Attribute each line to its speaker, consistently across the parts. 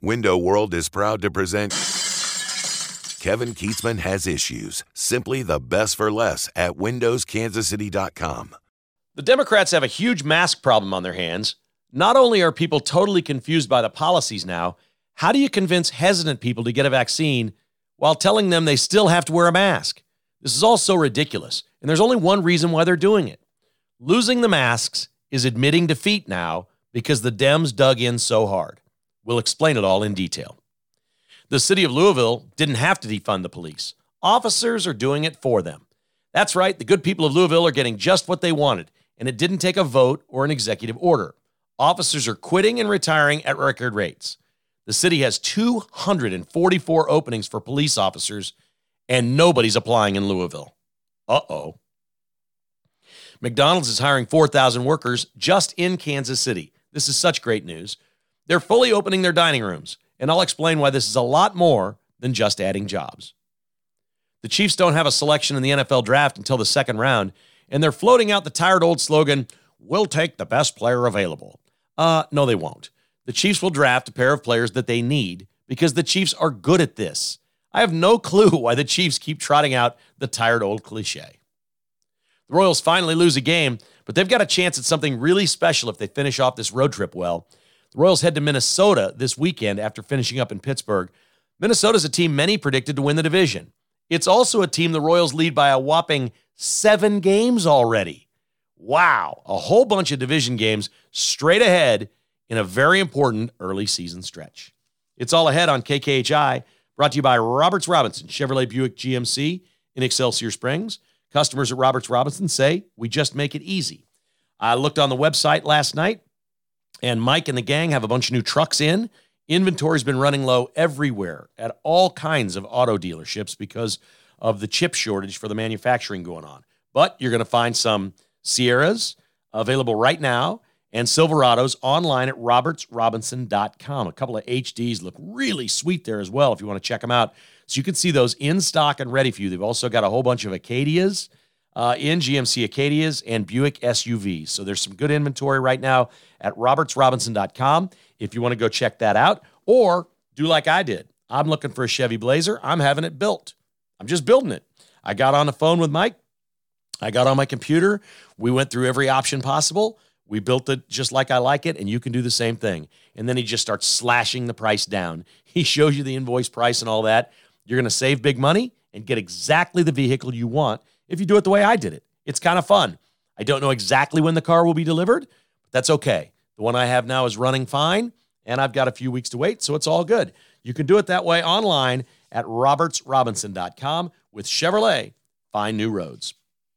Speaker 1: Window World is proud to present Kevin Keatsman Has Issues. Simply the best for less at windowskansascity.com.
Speaker 2: The Democrats have a huge mask problem on their hands. Not only are people totally confused by the policies now, how do you convince hesitant people to get a vaccine while telling them they still have to wear a mask? This is all so ridiculous, and there's only one reason why they're doing it. Losing the masks is admitting defeat now because the Dems dug in so hard. We'll explain it all in detail. The city of Louisville didn't have to defund the police. Officers are doing it for them. That's right, the good people of Louisville are getting just what they wanted, and it didn't take a vote or an executive order. Officers are quitting and retiring at record rates. The city has 244 openings for police officers, and nobody's applying in Louisville. Uh-oh. McDonald's is hiring 4,000 workers just in Kansas City. This is such great news. They're fully opening their dining rooms, and I'll explain why this is a lot more than just adding jobs. The Chiefs don't have a selection in the NFL draft until the second round, and they're floating out the tired old slogan, "We'll take the best player available." No, they won't. The Chiefs will draft a pair of players that they need because the Chiefs are good at this. I have no clue why the Chiefs keep trotting out the tired old cliche. The Royals finally lose a game, but they've got a chance at something really special if they finish off this road trip well. The Royals head to Minnesota this weekend after finishing up in Pittsburgh. Minnesota's a team many predicted to win the division. It's also a team the Royals lead by a whopping 7 games already. Wow, a whole bunch of division games straight ahead in a very important early season stretch. It's all ahead on KKHI, brought to you by Roberts Robinson, Chevrolet Buick GMC in Excelsior Springs. Customers at Roberts Robinson say, we just make it easy. I looked on the website last night, and Mike and the gang have a bunch of new trucks in. Inventory's been running low everywhere at all kinds of auto dealerships because of the chip shortage for the manufacturing going on. But you're going to find some Sierras available right now and Silverados online at robertsrobinson.com. A couple of HDs look really sweet there as well if you want to check them out. So you can see those in stock and ready for you. They've also got a whole bunch of Acadias in GMC Acadias and Buick SUVs. So there's some good inventory right now at robertsrobinson.com if you want to go check that out. Or do like I did. I'm looking for a Chevy Blazer. I'm having it built. I'm just building it. I got on the phone with Mike. I got on my computer. We went through every option possible. We built it just like I like it, and you can do the same thing. And then he just starts slashing the price down. He shows you the invoice price and all that. You're going to save big money and get exactly the vehicle you want if you do it the way I did it. It's kind of fun. I don't know exactly when the car will be delivered, but that's okay. The one I have now is running fine, and I've got a few weeks to wait, so it's all good. You can do it that way online at robertsrobinson.com with Chevrolet. Find new roads.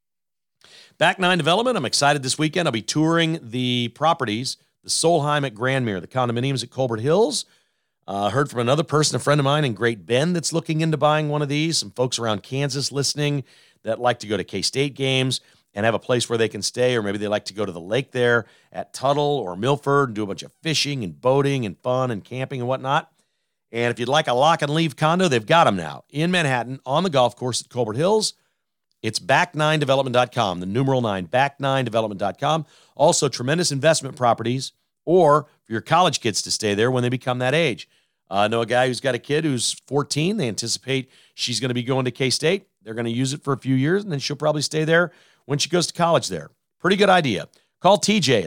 Speaker 2: Back Nine Development, I'm excited this weekend. I'll be touring the properties, the Solheim at Grandmere, the condominiums at Colbert Hills. Heard from another person, a friend of mine in Great Bend, that's looking into buying one of these. Some folks around Kansas listening that like to go to K-State games and have a place where they can stay, or maybe they like to go to the lake there at Tuttle or Milford and do a bunch of fishing and boating and fun and camping and whatnot. And if you'd like a lock-and-leave condo, they've got them now in Manhattan on the golf course at Colbert Hills. It's back9development.com, the numeral 9, back9development.com. Also, tremendous investment properties, or for your college kids to stay there when they become that age. I know a guy who's got a kid who's 14. They anticipate she's going to be going to K-State. They're going to use it for a few years, and then she'll probably stay there when she goes to college there. Pretty good idea. Call TJ at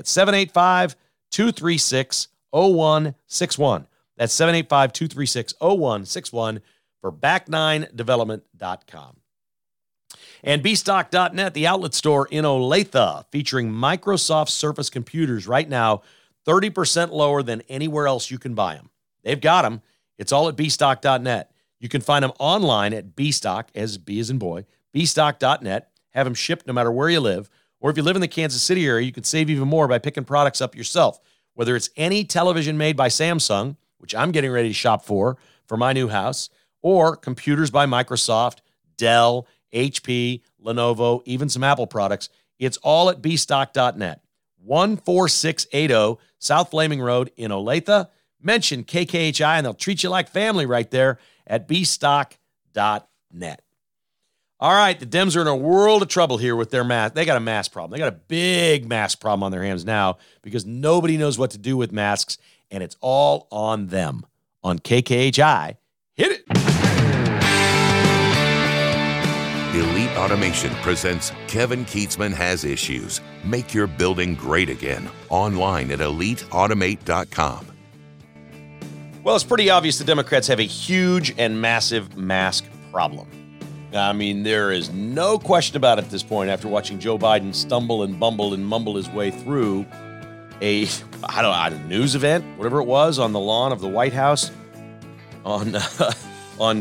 Speaker 2: 785-236-0161. That's 785-236-0161 for back9development.com. And bstock.net, the outlet store in Olathe, featuring Microsoft Surface computers right now, 30% lower than anywhere else you can buy them. They've got them. It's all at bstock.net. You can find them online at bstock, as B as in boy, bstock.net. Have them shipped no matter where you live. Or if you live in the Kansas City area, you can save even more by picking products up yourself. Whether it's any television made by Samsung, which I'm getting ready to shop for my new house, or computers by Microsoft, Dell, HP, Lenovo, even some Apple products, it's all at bstock.net. 14680 South Flaming Road in Olathe. Mention KKHI and they'll treat you like family right there at bstock.net. All right, the Dems are in a world of trouble here with their mask. They got a mask problem. They got a big mask problem on their hands now because nobody knows what to do with masks, and it's all on them. on KKHI. Hit it.
Speaker 1: Elite Automation presents Kevin Keatsman Has Issues. Make your building great again. Online at eliteautomate.com.
Speaker 2: Well, it's pretty obvious the Democrats have a huge and massive mask problem. I mean, there is no question about it at this point after watching Joe Biden stumble and bumble and mumble his way through a news event, whatever it was, on the lawn of the White House on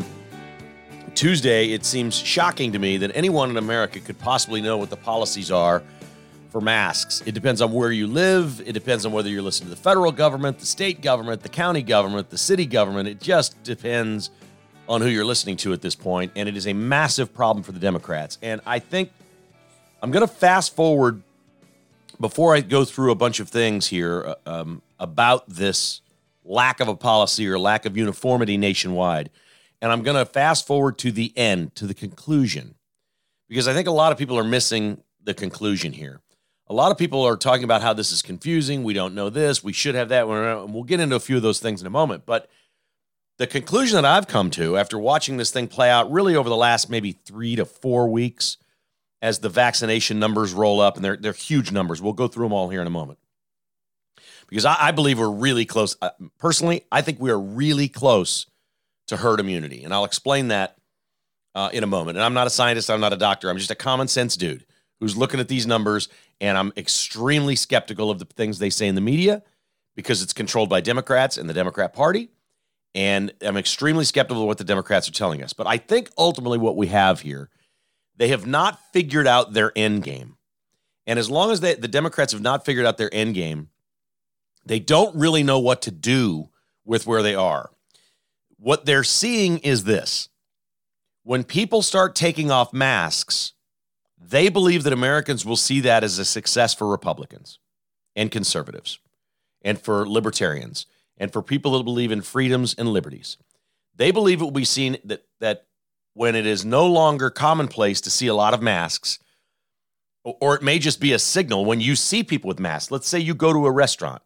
Speaker 2: Tuesday. It seems shocking to me that anyone in America could possibly know what the policies are for masks. It depends on where you live. It depends on whether you're listening to the federal government, the state government, the county government, the city government. It just depends on who you're listening to at this point, and it is a massive problem for the Democrats. And I think I'm going to fast forward before I go through a bunch of things here about this lack of a policy or lack of uniformity nationwide. And I'm going to fast forward to the end, to the conclusion, because I think a lot of people are missing the conclusion here. A lot of people are talking about how this is confusing. We don't know this. We should have that. And we'll get into a few of those things in a moment. But the conclusion that I've come to after watching this thing play out really over the last maybe 3 to 4 weeks as the vaccination numbers roll up, and they're huge numbers. We'll go through them all here in a moment. Because I believe we're really close. Personally, I think we are really close to herd immunity. And I'll explain that in a moment. And I'm not a scientist. I'm not a doctor. I'm just a common sense dude who's looking at these numbers, and I'm extremely skeptical of the things they say in the media because it's controlled by Democrats and the Democrat Party. And I'm extremely skeptical of what the Democrats are telling us. But I think ultimately what we have here, they have not figured out their end game. And as long as the Democrats have not figured out their end game, they don't really know what to do with where they are. What they're seeing is this. When people start taking off masks, they believe that Americans will see that as a success for Republicans and conservatives and for libertarians and for people that believe in freedoms and liberties. They believe it will be seen that when it is no longer commonplace to see a lot of masks, or it may just be a signal when you see people with masks. Let's say you go to a restaurant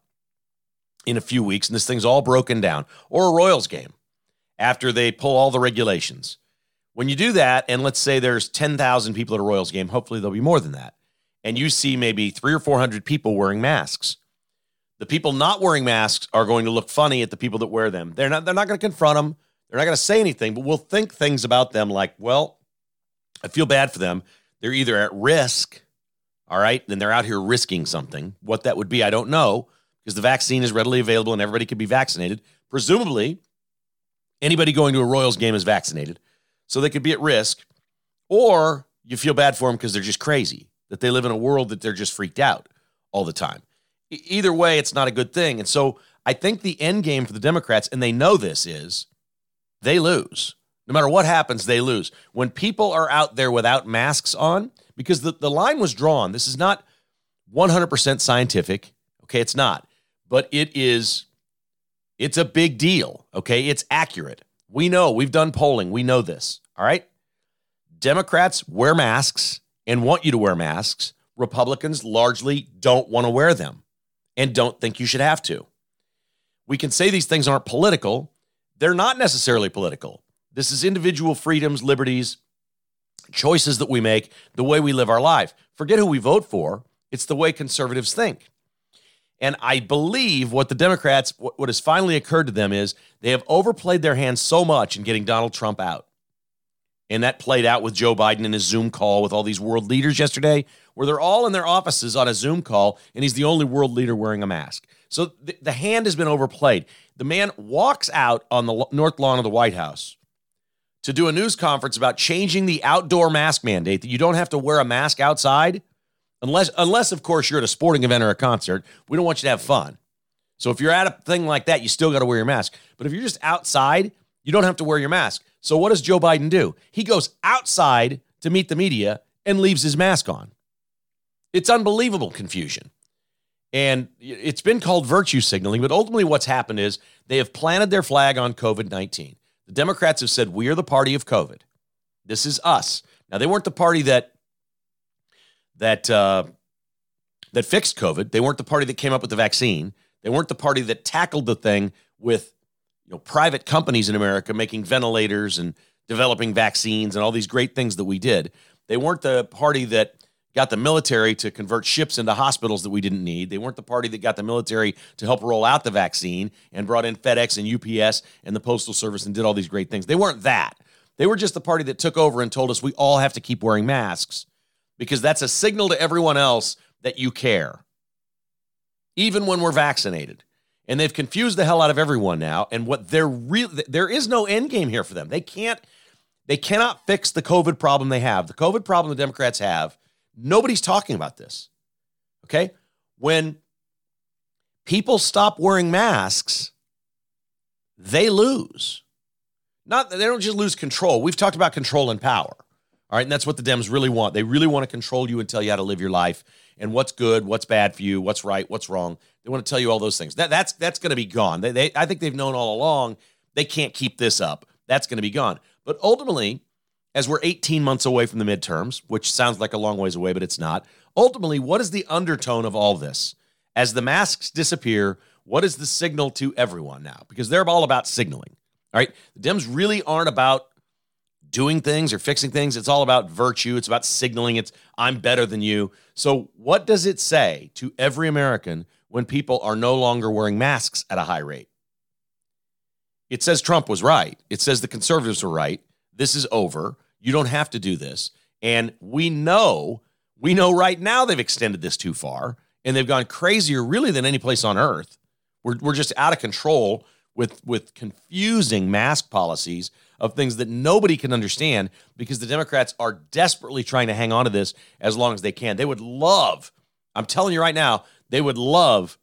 Speaker 2: in a few weeks and this thing's all broken down, or a Royals game after they pull all the regulations. When you do that, and let's say there's 10,000 people at a Royals game, hopefully there'll be more than that, and you see maybe 300 or 400 people wearing masks. The people not wearing masks are going to look funny at the people that wear them. They're not going to confront them. They're not going to say anything, but we'll think things about them like, well, I feel bad for them. They're either at risk, all right, then they're out here risking something. What that would be, I don't know, because the vaccine is readily available and everybody can be vaccinated. Presumably, anybody going to a Royals game is vaccinated, so they could be at risk. Or you feel bad for them because they're just crazy, that they live in a world that they're just freaked out all the time. Either way, it's not a good thing. And so I think the end game for the Democrats, and they know this, is they lose. No matter what happens, they lose. When people are out there without masks on, because the line was drawn, this is not 100% scientific. Okay, it's not. But it's a big deal. Okay, it's accurate. We know. We've done polling. We know this. All right? Democrats wear masks and want you to wear masks. Republicans largely don't want to wear them and don't think you should have to. We can say these things aren't political. They're not necessarily political. This is individual freedoms, liberties, choices that we make, the way we live our life. Forget who we vote for. It's the way conservatives think. And I believe what the Democrats, what has finally occurred to them is they have overplayed their hand so much in getting Donald Trump out. And that played out with Joe Biden in his Zoom call with all these world leaders yesterday, where they're all in their offices on a Zoom call, and he's the only world leader wearing a mask. So the hand has been overplayed. The man walks out on the north lawn of the White House to do a news conference about changing the outdoor mask mandate, that you don't have to wear a mask outside, unless of course, you're at a sporting event or a concert. We don't want you to have fun. So if you're at a thing like that, you still got to wear your mask. But if you're just outside, you don't have to wear your mask. So what does Joe Biden do? He goes outside to meet the media and leaves his mask on. It's unbelievable confusion. And it's been called virtue signaling, but ultimately what's happened is they have planted their flag on COVID-19. The Democrats have said, we are the party of COVID. This is us. Now, they weren't the party that fixed COVID. They weren't the party that came up with the vaccine. They weren't the party that tackled the thing with private companies in America making ventilators and developing vaccines and all these great things that we did. They weren't the party that got the military to convert ships into hospitals that we didn't need. They weren't the party that got the military to help roll out the vaccine and brought in FedEx and UPS and the Postal Service and did all these great things. They weren't that. They were just the party that took over and told us we all have to keep wearing masks because that's a signal to everyone else that you care, even when we're vaccinated. And they've confused the hell out of everyone now. And what there is no end game here for them. They cannot fix the COVID problem they have. The COVID problem the Democrats have, nobody's talking about this. Okay? When people stop wearing masks, they lose. They don't just lose control. We've talked about control and power. All right, and that's what the Dems really want. They really want to control you and tell you how to live your life and what's good, what's bad for you, what's right, what's wrong. They want to tell you all those things. That's going to be gone. I think they've known all along they can't keep this up. That's going to be gone. But ultimately, as we're 18 months away from the midterms, which sounds like a long ways away, but it's not, ultimately, what is the undertone of all this? As the masks disappear, what is the signal to everyone now? Because they're all about signaling. All right, the Dems really aren't about doing things or fixing things. It's all about virtue. It's about signaling. It's I'm better than you. So what does it say to every American when people are no longer wearing masks at a high rate? It says Trump was right. It says the conservatives were right. This is over. You don't have to do this. And we know right now they've extended this too far and they've gone crazier really than any place on earth. We're just out of control with confusing mask policies of things that nobody can understand because the Democrats are desperately trying to hang on to this as long as they can. They would love, I'm telling you right now, they would love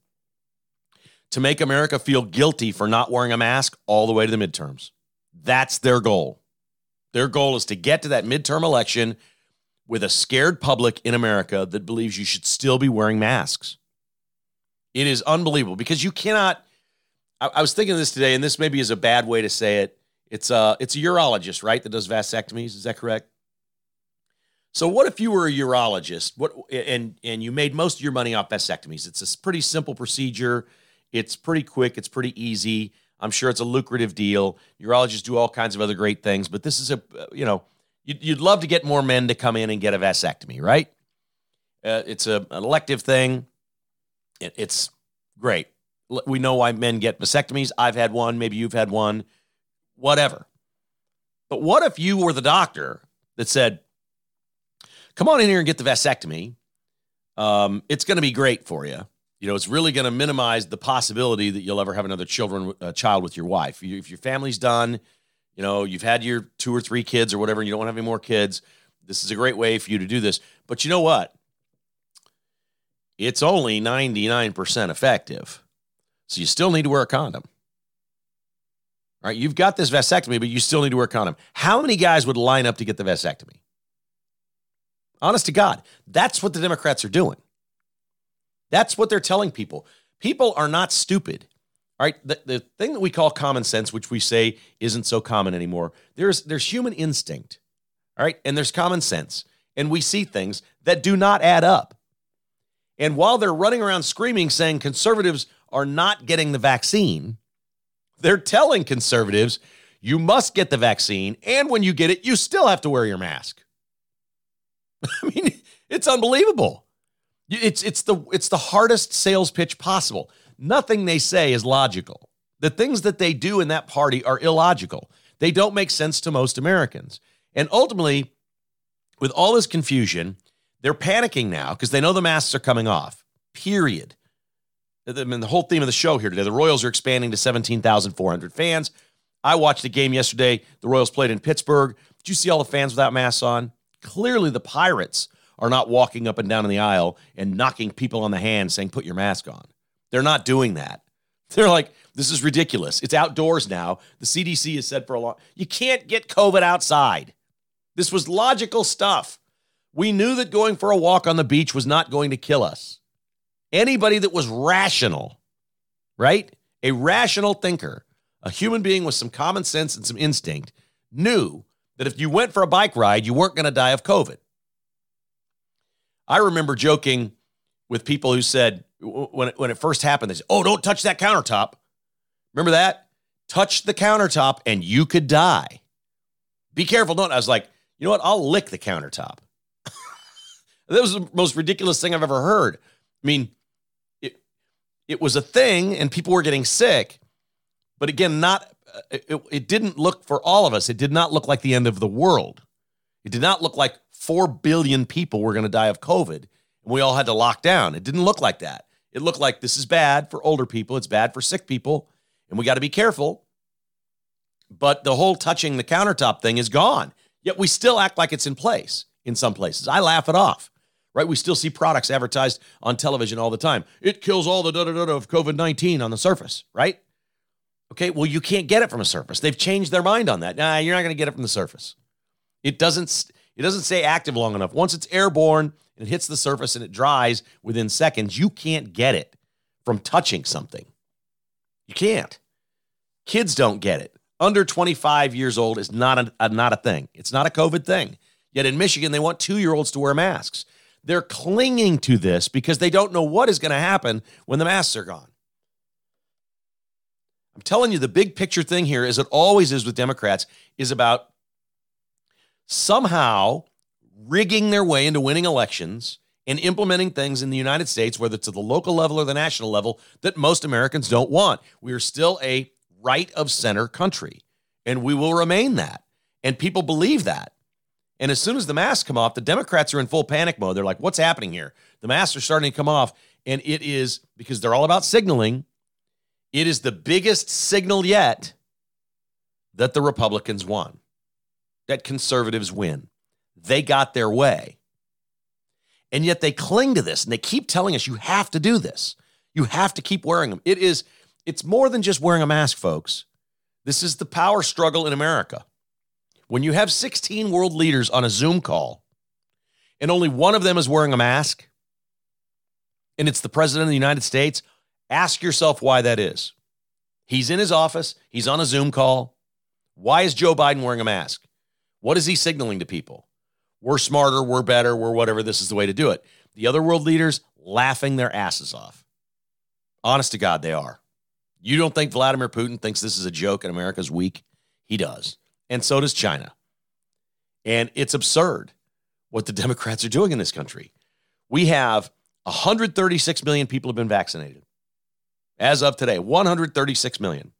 Speaker 2: to make America feel guilty for not wearing a mask all the way to the midterms. That's their goal. Their goal is to get to that midterm election with a scared public in America that believes you should still be wearing masks. It is unbelievable because you cannot, I was thinking of this today, and this maybe is a bad way to say it. It's a urologist, right, that does vasectomies. Is that correct? So what if you were a urologist and you made most of your money off vasectomies? It's a pretty simple procedure. It's pretty quick. It's pretty easy. I'm sure it's a lucrative deal. Urologists do all kinds of other great things, but this is you'd love to get more men to come in and get a vasectomy, right? It's an elective thing. It's great. We know why men get vasectomies. I've had one. Maybe you've had one. Whatever. But what if you were the doctor that said, come on in here and get the vasectomy. It's going to be great for you. It's really going to minimize the possibility that you'll ever have another child with your wife. If your family's done, you've had your 2 or 3 kids or whatever, and you don't want to have any more kids, this is a great way for you to do this. But you know what? It's only 99% effective. So you still need to wear a condom. All right, you've got this vasectomy, but you still need to wear a condom. How many guys would line up to get the vasectomy? Honest to God, that's what the Democrats are doing. That's what they're telling people. People are not stupid. All right, the thing that we call common sense, which we say isn't so common anymore, there's human instinct, all right, and there's common sense, and we see things that do not add up. And while they're running around screaming, saying conservatives are not getting the vaccine, they're telling conservatives, you must get the vaccine, and when you get it, you still have to wear your mask. I mean, it's unbelievable. It's the hardest sales pitch possible. Nothing they say is logical. The things that they do in that party are illogical. They don't make sense to most Americans. And ultimately, with all this confusion, they're panicking now because they know the masks are coming off, period. I mean, the whole theme of the show here today, the Royals are expanding to 17,400 fans. I watched the game yesterday. The Royals played in Pittsburgh. Did you see all the fans without masks on? Clearly, the Pirates are not walking up and down in the aisle and knocking people on the hand saying, put your mask on. They're not doing that. They're like, this is ridiculous. It's outdoors now. The CDC has said for a long, you can't get COVID outside. This was logical stuff. We knew that going for a walk on the beach was not going to kill us. Anybody that was rational, right? A rational thinker, a human being with some common sense and some instinct, knew that if you went for a bike ride, you weren't going to die of COVID. I remember joking with people who said, when it first happened, they said, oh, don't touch that countertop. Remember that? touch the countertop and you could die. Be careful, don't. I was like, you know what? I'll lick the countertop. That was the most ridiculous thing I've ever heard. I mean, it was a thing and people were getting sick, but again, it didn't look for all of us. It did not look like the end of the world. It did not look like 4 billion people were going to die of COVID and we all had to lock down. It didn't look like that. It looked like this is bad for older people. It's bad for sick people and we got to be careful. But the whole touching the countertop thing is gone. Yet we still act like it's in place in some places. I laugh it off, right? We still see products advertised on television all the time. It kills all the da-da-da of COVID-19 on the surface, right? Okay, well, you can't get it from a surface. They've changed their mind on that. Nah, you're not going to get it from the surface. It doesn't stay active long enough. Once it's airborne and it hits the surface and it dries within seconds, you can't get it from touching something. You can't. Kids don't get it. Under 25 years old is not a thing. It's not a COVID thing. Yet in Michigan, they want 2-year-olds to wear masks. They're clinging to this because they don't know what is going to happen when the masks are gone. I'm telling you, the big picture thing here, as it always is with Democrats, is about somehow rigging their way into winning elections and implementing things in the United States, whether it's at the local level or the national level, that most Americans don't want. We are still a right of center country, and we will remain that. And people believe that. And as soon as the masks come off, the Democrats are in full panic mode. They're like, what's happening here? The masks are starting to come off. And it is, because they're all about signaling, it is the biggest signal yet that the Republicans won, that conservatives win. They got their way. And yet they cling to this, and they keep telling us, you have to do this. You have to keep wearing them. It's more than just wearing a mask, folks. This is the power struggle in America. When you have 16 world leaders on a Zoom call and only one of them is wearing a mask, and it's the president of the United States, ask yourself why that is. He's in his office. He's on a Zoom call. Why is Joe Biden wearing a mask? What is he signaling to people? We're smarter, we're better, we're whatever. This is the way to do it. The other world leaders laughing their asses off. Honest to God, they are. You don't think Vladimir Putin thinks this is a joke and America's weak? He does. And so does China. And it's absurd what the Democrats are doing in this country. We have 136 million people have been vaccinated. As of today, 136 million.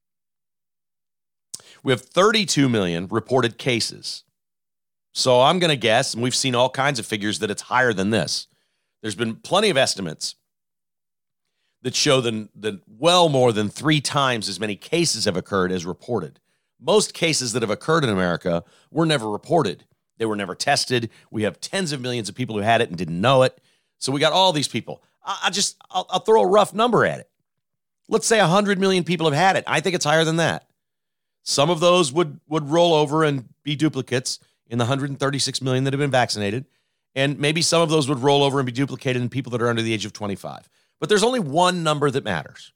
Speaker 2: We have 32 million reported cases. So I'm going to guess, and we've seen all kinds of figures, that it's higher than this. There's been plenty of estimates that show that well more than 3 times as many cases have occurred as reported. Most cases that have occurred in America were never reported. They were never tested. We have tens of millions of people who had it and didn't know it. So we got all these people. I'll throw a rough number at it. Let's say 100 million people have had it. I think it's higher than that. Some of those would roll over and be duplicates in the 136 million that have been vaccinated. And maybe some of those would roll over and be duplicated in people that are under the age of 25. But there's only one number that matters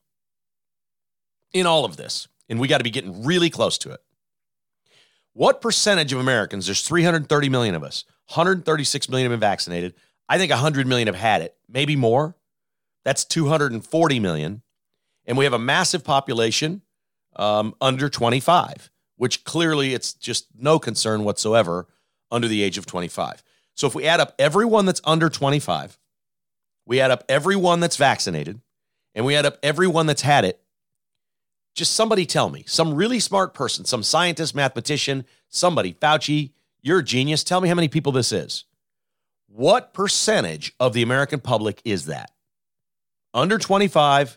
Speaker 2: in all of this. And we got to be getting really close to it. What percentage of Americans, there's 330 million of us, 136 million have been vaccinated. I think 100 million have had it, maybe more. That's 240 million. And we have a massive population under 25, which clearly it's just no concern whatsoever under the age of 25. So if we add up everyone that's under 25, we add up everyone that's vaccinated, and we add up everyone that's had it, just somebody tell me, some really smart person, some scientist, mathematician, somebody, Fauci, you're a genius. Tell me how many people this is. What percentage of the American public is that? Under 25,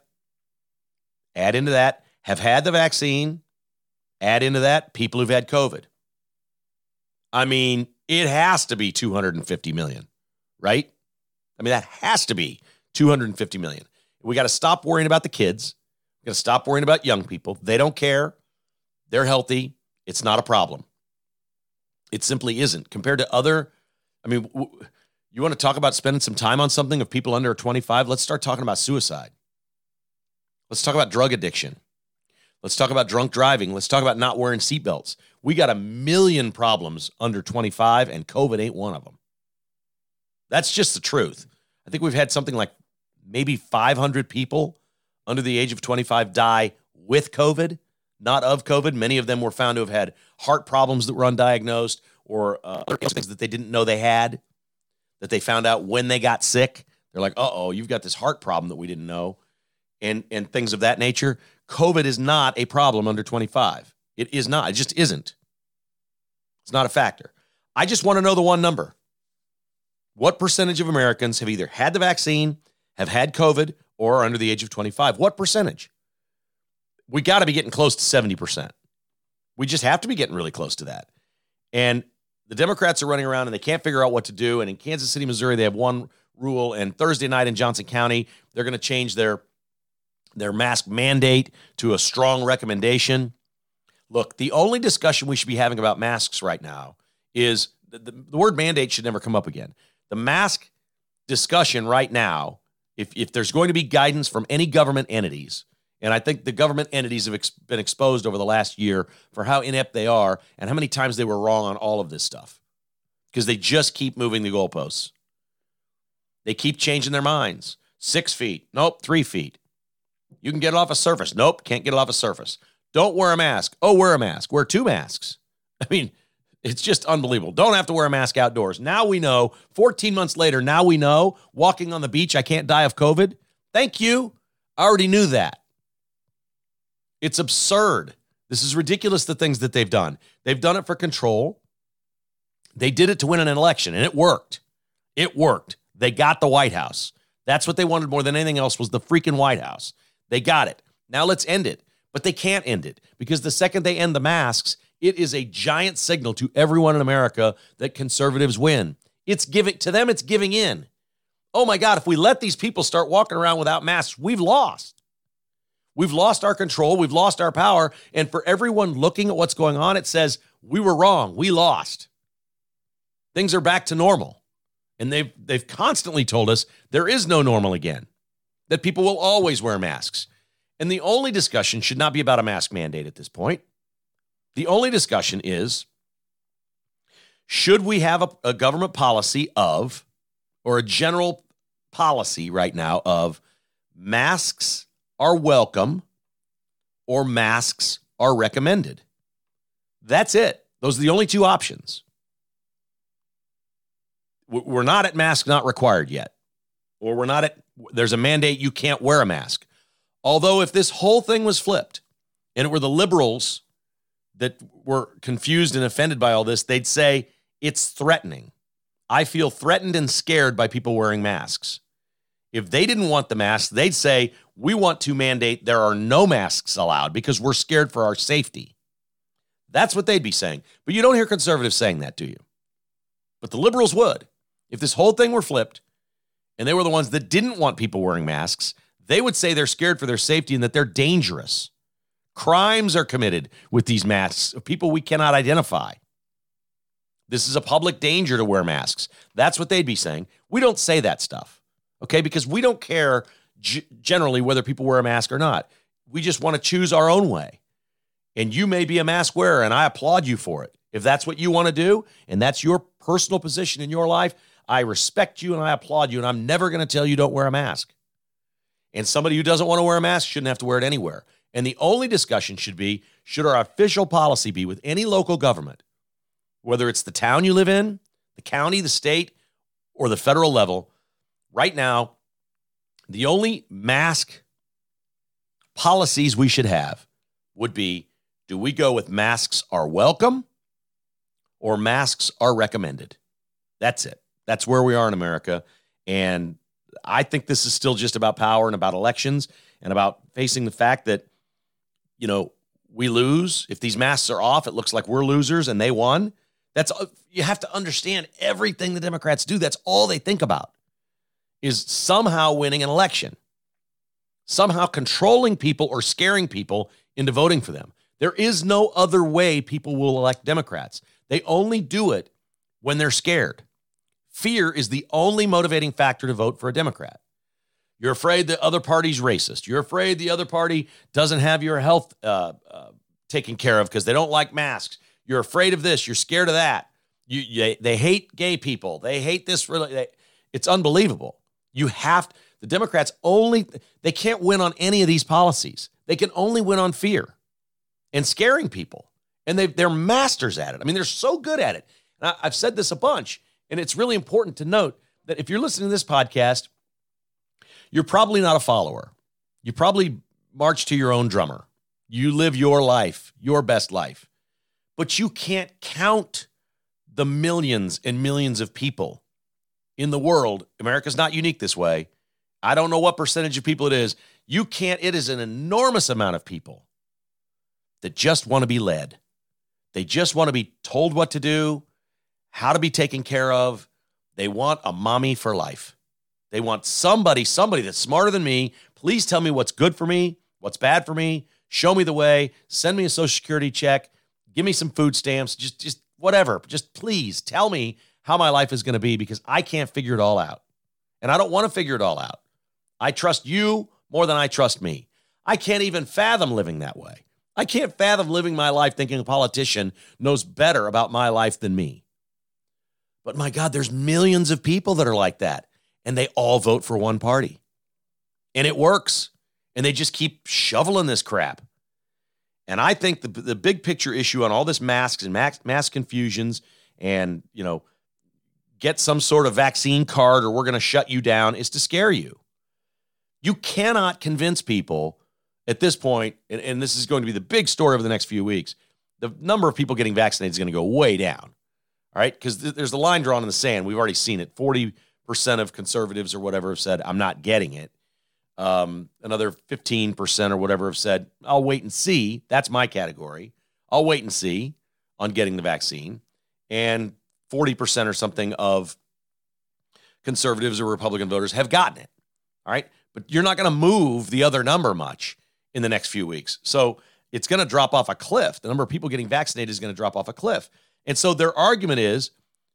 Speaker 2: add into that, have had the vaccine, add into that, people who've had COVID. I mean, it has to be 250 million, right? I mean, that has to be 250 million. We got to stop worrying about the kids. We got to stop worrying about young people. They don't care. They're healthy. It's not a problem. It simply isn't. Compared to other, I mean, you want to talk about spending some time on something of people under 25? Let's start talking about suicide. Let's talk about drug addiction. Let's talk about drunk driving. Let's talk about not wearing seatbelts. We got a million problems under 25, and COVID ain't one of them. That's just the truth. I think we've had something like maybe 500 people under the age of 25 die with COVID. not of COVID. Many of them were found to have had heart problems that were undiagnosed or other things that they didn't know they had, that they found out when they got sick. They're like, uh-oh, you've got this heart problem that we didn't know, and things of that nature. COVID is not a problem under 25. It is not. It just isn't. It's not a factor. I just want to know the one number. What percentage of Americans have either had the vaccine, have had COVID, or are under the age of 25? What percentage? We got to be getting close to 70%. We just have to be getting really close to that. And the Democrats are running around and they can't figure out what to do. And in Kansas City, Missouri, they have one rule. And Thursday night in Johnson County, they're going to change their mask mandate to a strong recommendation. Look, the only discussion we should be having about masks right now is the word mandate should never come up again. The mask discussion right now, if there's going to be guidance from any government entities, and I think the government entities have been exposed over the last year for how inept they are and how many times they were wrong on all of this stuff, because they just keep moving the goalposts. They keep changing their minds. 6 feet. Nope, 3 feet. You can get it off a surface. Nope, can't get it off a surface. Don't wear a mask. Oh, wear a mask. Wear 2 masks. I mean, it's just unbelievable. Don't have to wear a mask outdoors. Now we know, 14 months later, now we know, walking on the beach, I can't die of COVID. Thank you. I already knew that. It's absurd. This is ridiculous, the things that they've done. They've done it for control. They did it to win an election, and it worked. It worked. They got the White House. That's what they wanted more than anything else, was the freaking White House. They got it. Now let's end it. But they can't end it, because the second they end the masks, it is a giant signal to everyone in America that conservatives win. It's giving to them, it's giving in. Oh my God, if we let these people start walking around without masks, we've lost. We've lost our control. We've lost our power. And for everyone looking at what's going on, it says, we were wrong. We lost. Things are back to normal. And they've constantly told us there is no normal again, that people will always wear masks. And the only discussion should not be about a mask mandate at this point. The only discussion is, should we have a government policy of, or a general policy right now of, masks are welcome or masks are recommended? That's it. Those are the only 2 options. We're not at mask not required yet. Or we're not at, there's a mandate you can't wear a mask. Although if this whole thing was flipped and it were the liberals that were confused and offended by all this, they'd say it's threatening. I feel threatened and scared by people wearing masks. If they didn't want the masks, they'd say, we want to mandate there are no masks allowed because we're scared for our safety. That's what they'd be saying. But you don't hear conservatives saying that, do you? But the liberals would. If this whole thing were flipped and they were the ones that didn't want people wearing masks, they would say they're scared for their safety and that they're dangerous. Crimes are committed with these masks of people we cannot identify. This is a public danger to wear masks. That's what they'd be saying. We don't say that stuff, okay? Because we don't care generally whether people wear a mask or not. We just want to choose our own way. And you may be a mask wearer, and I applaud you for it. If that's what you want to do, and that's your personal position in your life, I respect you and I applaud you, and I'm never going to tell you don't wear a mask. And somebody who doesn't want to wear a mask shouldn't have to wear it anywhere. And the only discussion should be, should our official policy be with any local government, whether it's the town you live in, the county, the state, or the federal level, right now, the only mask policies we should have would be, do we go with masks are welcome or masks are recommended? That's it. That's where we are in America. And I think this is still just about power and about elections and about facing the fact that, you know, we lose. If these masks are off, it looks like we're losers and they won. You have to understand everything the Democrats do. That's all they think about, is somehow winning an election, somehow controlling people or scaring people into voting for them. There is no other way people will elect Democrats. They only do it when they're scared. Fear is the only motivating factor to vote for a Democrat. You're afraid the other party's racist. You're afraid the other party doesn't have your health taken care of because they don't like masks. You're afraid of this. You're scared of that. They hate gay people. They hate this. It's unbelievable. The Democrats they can't win on any of these policies. They can only win on fear. and scaring people. And they're masters at it. I mean, they're so good at it. And I've said this a bunch, and it's really important to note that if you're listening to this podcast, you're probably not a follower. You probably march to your own drummer. You live your life, your best life. But you can't count the millions and millions of people in the world. America's not unique this way. I don't know what percentage of people it is. It is an enormous amount of people that just want to be led. They just want to be told what to do, how to be taken care of. They want a mommy for life. They want somebody that's smarter than me. Please tell me what's good for me, what's bad for me. Show me the way. Send me a Social Security check. Give me some food stamps. Just whatever. Just please tell me how my life is going to be, because I can't figure it all out. And I don't want to figure it all out. I trust you more than I trust me. I can't even fathom living that way. I can't fathom living my life thinking a politician knows better about my life than me. But my God, there's millions of people that are like that, and they all vote for one party. And it works. And they just keep shoveling this crap. And I think the big picture issue on all this masks and mass confusions and, get some sort of vaccine card or we're going to shut you down is to scare you. You cannot convince people at this point, and this is going to be the big story over the next few weeks, the number of people getting vaccinated is going to go way down. All right? Because there's the line drawn in the sand. We've already seen it. 40% of conservatives or whatever have said, I'm not getting it. Another 15% or whatever have said, I'll wait and see. That's my category. I'll wait and see on getting the vaccine. And 40% or something of conservatives or Republican voters have gotten it. All right. But you're not going to move the other number much in the next few weeks. So it's going to drop off a cliff. The number of people getting vaccinated is going to drop off a cliff. And so their argument is,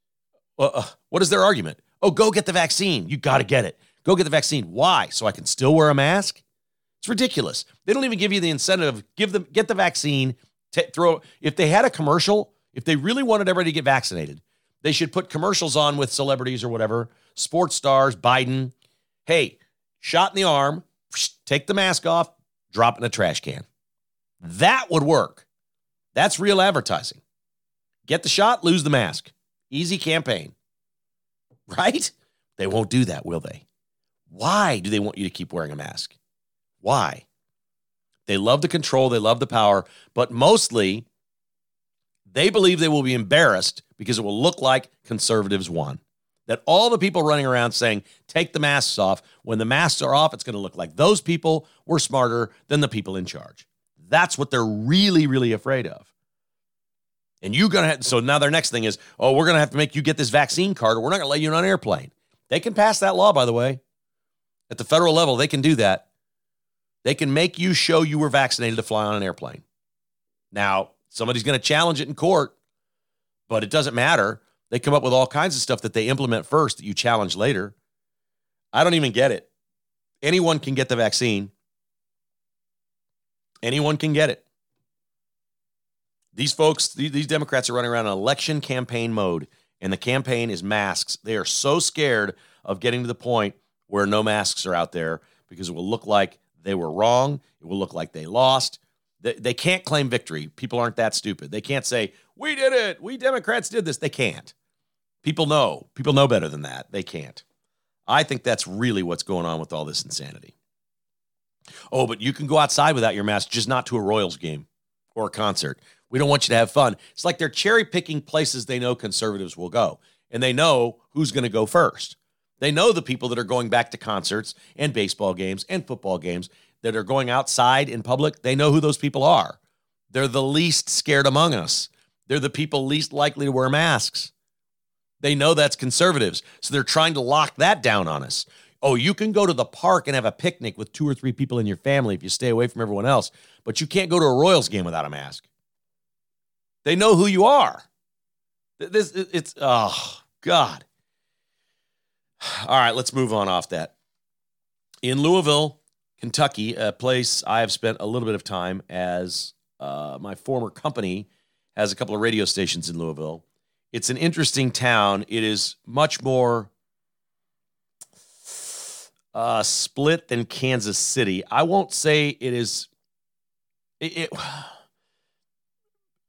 Speaker 2: what is their argument? Oh, go get the vaccine. You got to get it. Go get the vaccine. Why? So I can still wear a mask? It's ridiculous. They don't even give you the incentive of get the vaccine. If they had a commercial, if they really wanted everybody to get vaccinated, they should put commercials on with celebrities or whatever, sports stars, Biden. Hey, shot in the arm, take the mask off, drop it in a trash can. That would work. That's real advertising. Get the shot, lose the mask. Easy campaign. Right? They won't do that, will they? Why do they want you to keep wearing a mask? Why? They love the control, they love the power, but mostly they believe they will be embarrassed because it will look like conservatives won. That all the people running around saying, take the masks off, when the masks are off, it's going to look like those people were smarter than the people in charge. That's what they're really, really afraid of. And so now their next thing is, we're going to have to make you get this vaccine card or we're not going to let you on an airplane. They can pass that law, by the way. At the federal level, they can do that. They can make you show you were vaccinated to fly on an airplane. Now, somebody's going to challenge it in court, but it doesn't matter. They come up with all kinds of stuff that they implement first that you challenge later. I don't even get it. Anyone can get the vaccine. Anyone can get it. These folks, these Democrats are running around in election campaign mode, and the campaign is masks. They are so scared of getting to the point where no masks are out there because it will look like they were wrong. It will look like they lost. They can't claim victory. People aren't that stupid. They can't say, we did it. We Democrats did this. They can't. People know. People know better than that. They can't. I think that's really what's going on with all this insanity. Oh, but you can go outside without your mask, just not to a Royals game or a concert. We don't want you to have fun. It's like they're cherry picking places they know conservatives will go. And they know who's going to go first. They know the people that are going back to concerts and baseball games and football games that are going outside in public. They know who those people are. They're the least scared among us. They're the people least likely to wear masks. They know that's conservatives. So they're trying to lock that down on us. Oh, you can go to the park and have a picnic with 2 or 3 people in your family if you stay away from everyone else, but you can't go to a Royals game without a mask. They know who you are. Oh, God. All right, let's move on off that. In Louisville, Kentucky, a place I have spent a little bit of time as my former company has a couple of radio stations in Louisville. It's an interesting town. It is much more split than Kansas City. I won't say it is.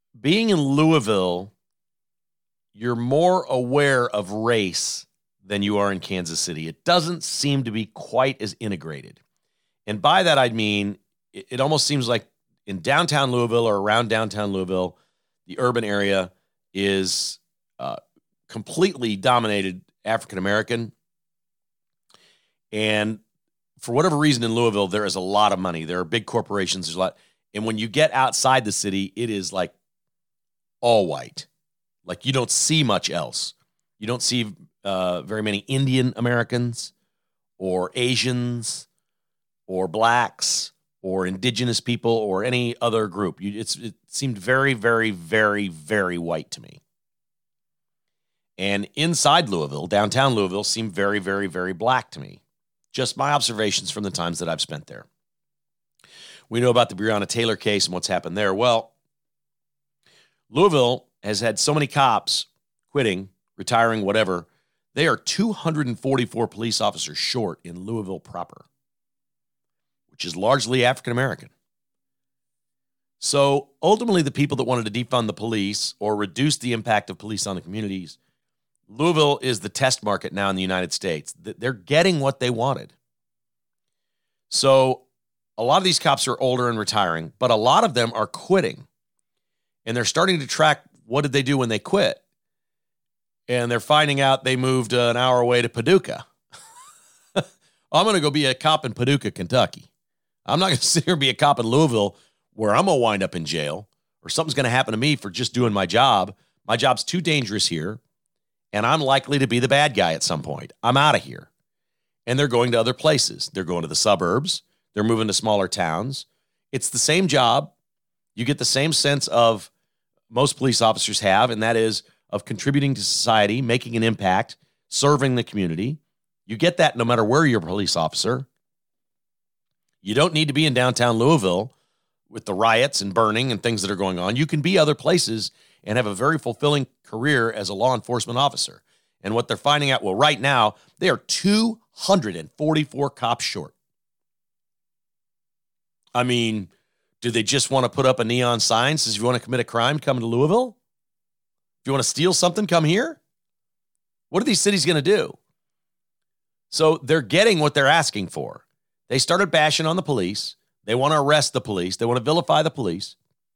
Speaker 2: being in Louisville, you're more aware of race than you are in Kansas City. It doesn't seem to be quite as integrated. And by that, I mean, it almost seems like in downtown Louisville or around downtown Louisville, the urban area is completely dominated African-American. And for whatever reason in Louisville, there is a lot of money. There are big corporations. There's a lot. And when you get outside the city, it is like all white. Like you don't see much else. You don't see very many Indian Americans or Asians or blacks or indigenous people or any other group. It seemed very, very, very, very white to me. And inside Louisville, downtown Louisville, seemed very, very, very black to me. Just my observations from the times that I've spent there. We know about the Breonna Taylor case and what's happened there. Well, Louisville has had so many cops quitting, retiring, whatever. They are 244 police officers short in Louisville proper, which is largely African-American. So ultimately, the people that wanted to defund the police or reduce the impact of police on the communities, Louisville is the test market now in the United States. They're getting what they wanted. So a lot of these cops are older and retiring, but a lot of them are quitting. And they're starting to track what did they do when they quit. And they're finding out they moved an hour away to Paducah. I'm going to go be a cop in Paducah, Kentucky. I'm not going to sit here and be a cop in Louisville where I'm going to wind up in jail or something's going to happen to me for just doing my job. My job's too dangerous here. And I'm likely to be the bad guy at some point. I'm out of here. And they're going to other places. They're going to the suburbs. They're moving to smaller towns. It's the same job. You get the same sense of most police officers have, and that is of contributing to society, making an impact, serving the community. You get that no matter where you're a police officer. You don't need to be in downtown Louisville with the riots and burning and things that are going on. You can be other places and have a very fulfilling career as a law enforcement officer. And what they're finding out, well, right now, they are 244 cops short. I mean, do they just want to put up a neon sign that says if you want to commit a crime, come to Louisville? If you want to steal something, come here? What are these cities going to do? So they're getting what they're asking for. They started bashing on the police. They want to arrest the police. They want to vilify the police.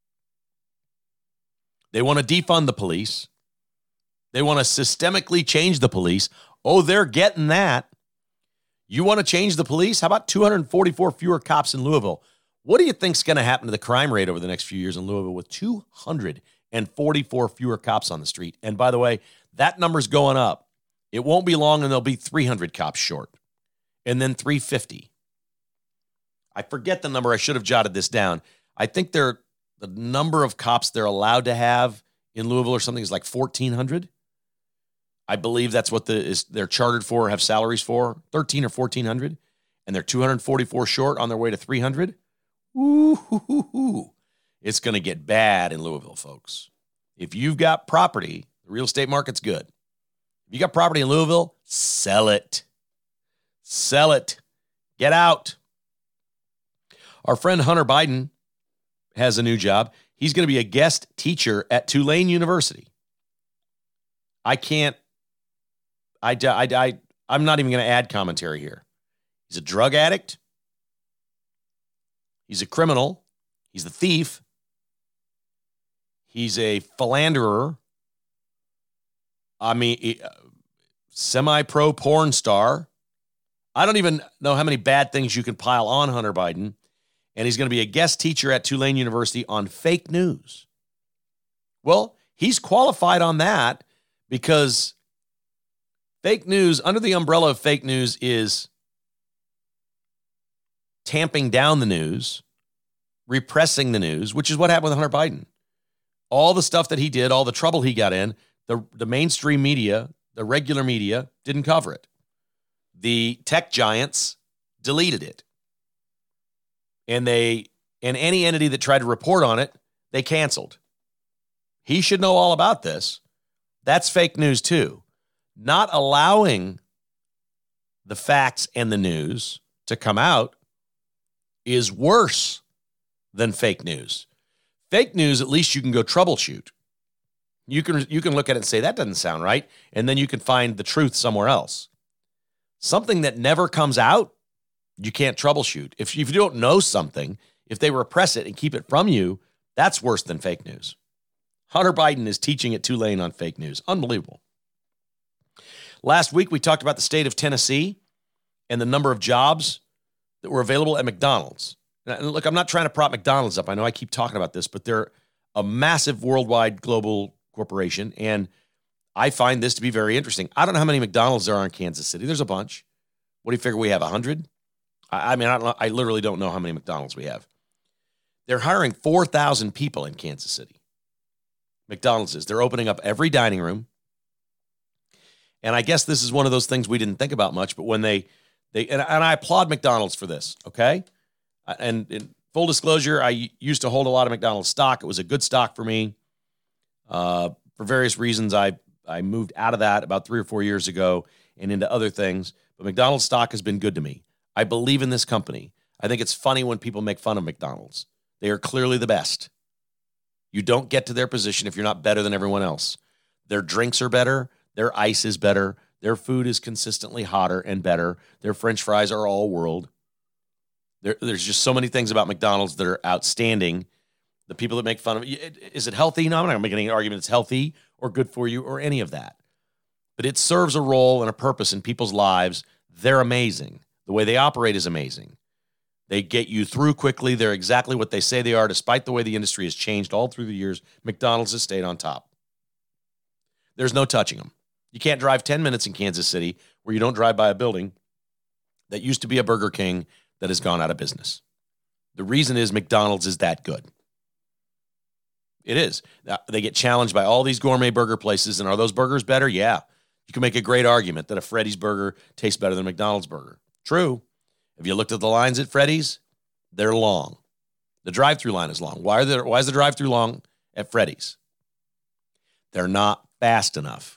Speaker 2: They want to defund the police. They want to systemically change the police. Oh, they're getting that. You want to change the police? How about 244 fewer cops in Louisville? What do you think's going to happen to the crime rate over the next few years in Louisville with 244 fewer cops on the street? And by the way, that number's going up. It won't be long and there'll be 300 cops short and then 350. I forget the number. I should have jotted this down. I think the number of cops they're allowed to have in Louisville or something is like 1,400. I believe that's what they're chartered for, have salaries for, 1,300 or 1,400, and they're 244 short on their way to 300. Ooh, it's going to get bad in Louisville, folks. If you've got property, the real estate market's good. If you got property in Louisville, sell it. Sell it. Get out. Our friend Hunter Biden has a new job. He's going to be a guest teacher at Tulane University. I'm not even going to add commentary here. He's a drug addict. He's a criminal. He's a thief. He's a philanderer. I mean, semi-pro porn star. I don't even know how many bad things you can pile on Hunter Biden. And he's going to be a guest teacher at Tulane University on fake news. Well, he's qualified on that because fake news, under the umbrella of fake news, is tamping down the news, repressing the news, which is what happened with Hunter Biden. All the stuff that he did, all the trouble he got in, the mainstream media, the regular media didn't cover it. The tech giants deleted it. And any entity that tried to report on it, they canceled. He should know all about this. That's fake news too. Not allowing the facts and the news to come out is worse than fake news. Fake news, at least you can go troubleshoot. You can look at it and say, that doesn't sound right. And then you can find the truth somewhere else. Something that never comes out, you can't troubleshoot. If you don't know something, if they repress it and keep it from you, that's worse than fake news. Hunter Biden is teaching at Tulane on fake news. Unbelievable. Last week, we talked about the state of Tennessee and the number of jobs that were available at McDonald's. And look, I'm not trying to prop McDonald's up. I know I keep talking about this, but they're a massive worldwide global corporation, and I find this to be very interesting. I don't know how many McDonald's there are in Kansas City. There's a bunch. What do you figure we have, 100? I mean, I literally don't know how many McDonald's we have. They're hiring 4,000 people in Kansas City. McDonald's is. They're opening up every dining room. And I guess this is one of those things we didn't think about much, but when they and I applaud McDonald's for this, okay? And in full disclosure, I used to hold a lot of McDonald's stock. It was a good stock for me. For various reasons, I moved out of that about 3 or 4 years ago and into other things. But McDonald's stock has been good to me. I believe in this company. I think it's funny when people make fun of McDonald's. They are clearly the best. You don't get to their position if you're not better than everyone else. Their drinks are better. Their ice is better. Their food is consistently hotter and better. Their French fries are all world. There's just so many things about McDonald's that are outstanding. The people that make fun of it, is it healthy? No, I'm not going to make any argument it's healthy or good for you or any of that. But it serves a role and a purpose in people's lives. They're amazing. The way they operate is amazing. They get you through quickly. They're exactly what they say they are, despite the way the industry has changed all through the years. McDonald's has stayed on top. There's no touching them. You can't drive 10 minutes in Kansas City where you don't drive by a building that used to be a Burger King that has gone out of business. The reason is McDonald's is that good. It is. They get challenged by all these gourmet burger places, and are those burgers better? Yeah. You can make a great argument that a Freddy's burger tastes better than a McDonald's burger. True. Have you looked at the lines at Freddy's? They're long. The drive-through line is long. Why is the drive-through long at Freddy's? They're not fast enough.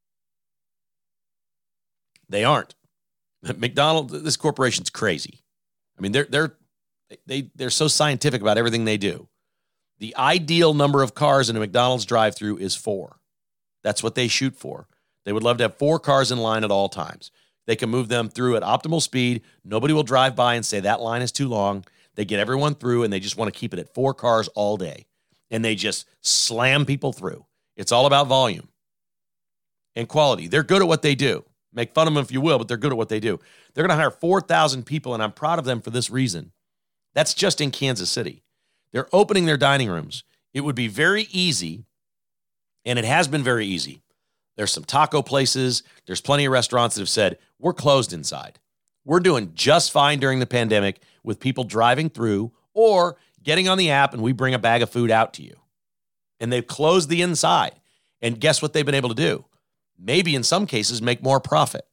Speaker 2: They aren't. McDonald's, this corporation's crazy. I mean, they're so scientific about everything they do. The ideal number of cars in a McDonald's drive-thru is 4. That's what they shoot for. They would love to have 4 cars in line at all times. They can move them through at optimal speed. Nobody will drive by and say that line is too long. They get everyone through, and they just want to keep it at 4 cars all day. And they just slam people through. It's all about volume and quality. They're good at what they do. Make fun of them if you will, but they're good at what they do. They're going to hire 4,000 people, and I'm proud of them for this reason. That's just in Kansas City. They're opening their dining rooms. It would be very easy, and it has been very easy. There's some taco places. There's plenty of restaurants that have said, we're closed inside. We're doing just fine during the pandemic with people driving through or getting on the app, and we bring a bag of food out to you. And they've closed the inside. And guess what they've been able to do? Maybe in some cases make more profit,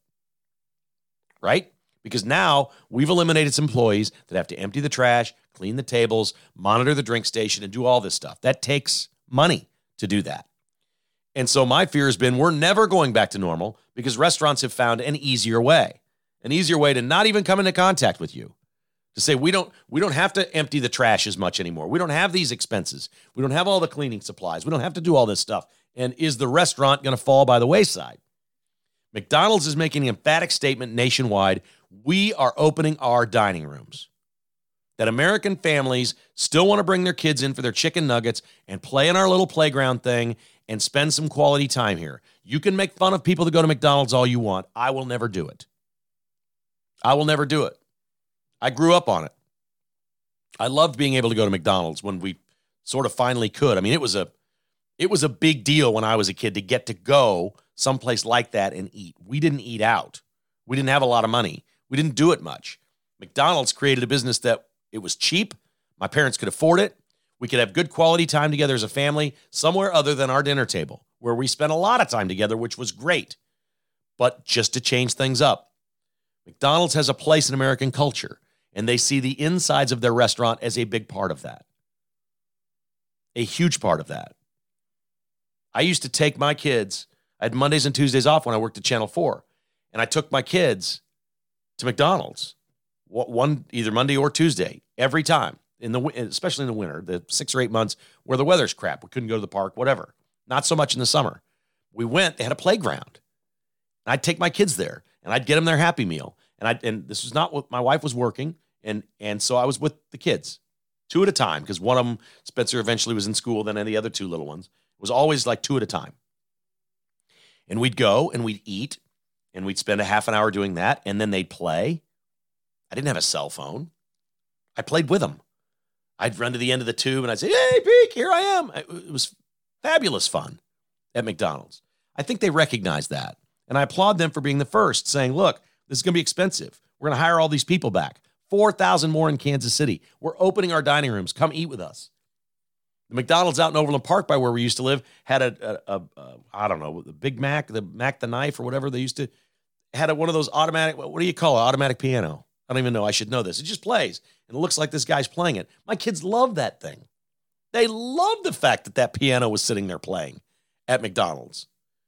Speaker 2: right? Because now we've eliminated some employees that have to empty the trash, clean the tables, monitor the drink station, and do all this stuff. That takes money to do that. And so my fear has been we're never going back to normal because restaurants have found an easier way to not even come into contact with you, to say we don't have to empty the trash as much anymore. We don't have these expenses. We don't have all the cleaning supplies. We don't have to do all this stuff. And is the restaurant going to fall by the wayside? McDonald's is making an emphatic statement nationwide. We are opening our dining rooms. That American families still want to bring their kids in for their chicken nuggets and play in our little playground thing and spend some quality time here. You can make fun of people that go to McDonald's all you want. I will never do it. I will never do it. I grew up on it. I loved being able to go to McDonald's when we sort of finally could. I mean, it was a big deal when I was a kid to get to go someplace like that and eat. We didn't eat out. We didn't have a lot of money. We didn't do it much. McDonald's created a business that it was cheap. My parents could afford it. We could have good quality time together as a family somewhere other than our dinner table, where we spent a lot of time together, which was great. But just to change things up, McDonald's has a place in American culture, and they see the insides of their restaurant as a big part of that. A huge part of that. I used to take my kids, I had Mondays and Tuesdays off when I worked at Channel 4, and I took my kids to McDonald's, one either Monday or Tuesday, every time. especially in the winter, the 6 or 8 months where the weather's crap. We couldn't go to the park, whatever. Not so much in the summer. We went, they had a playground. And I'd take my kids there and I'd get them their Happy Meal. And this was not what my wife was working. And so I was with the kids 2 at a time, because one of them, Spencer, eventually was in school. Then the other 2 little ones, it was always like 2 at a time. And we'd go and we'd eat and we'd spend a half an hour doing that. And then they'd play. I didn't have a cell phone. I played with them. I'd run to the end of the tube and I'd say, "Hey, Peek, here I am." It was fabulous fun at McDonald's. I think they recognize that. And I applaud them for being the first, saying, look, this is going to be expensive. We're going to hire all these people back. 4,000 more in Kansas City. We're opening our dining rooms. Come eat with us. The McDonald's out in Overland Park, by where we used to live, had I don't know, the Big Mac, the Mac the Knife or whatever they used to, had one of those automatic, what do you call it? Automatic piano. I don't even know. I should know this. It just plays. And it looks like this guy's playing it. My kids love that thing. They love the fact that that piano was sitting there playing at McDonald's.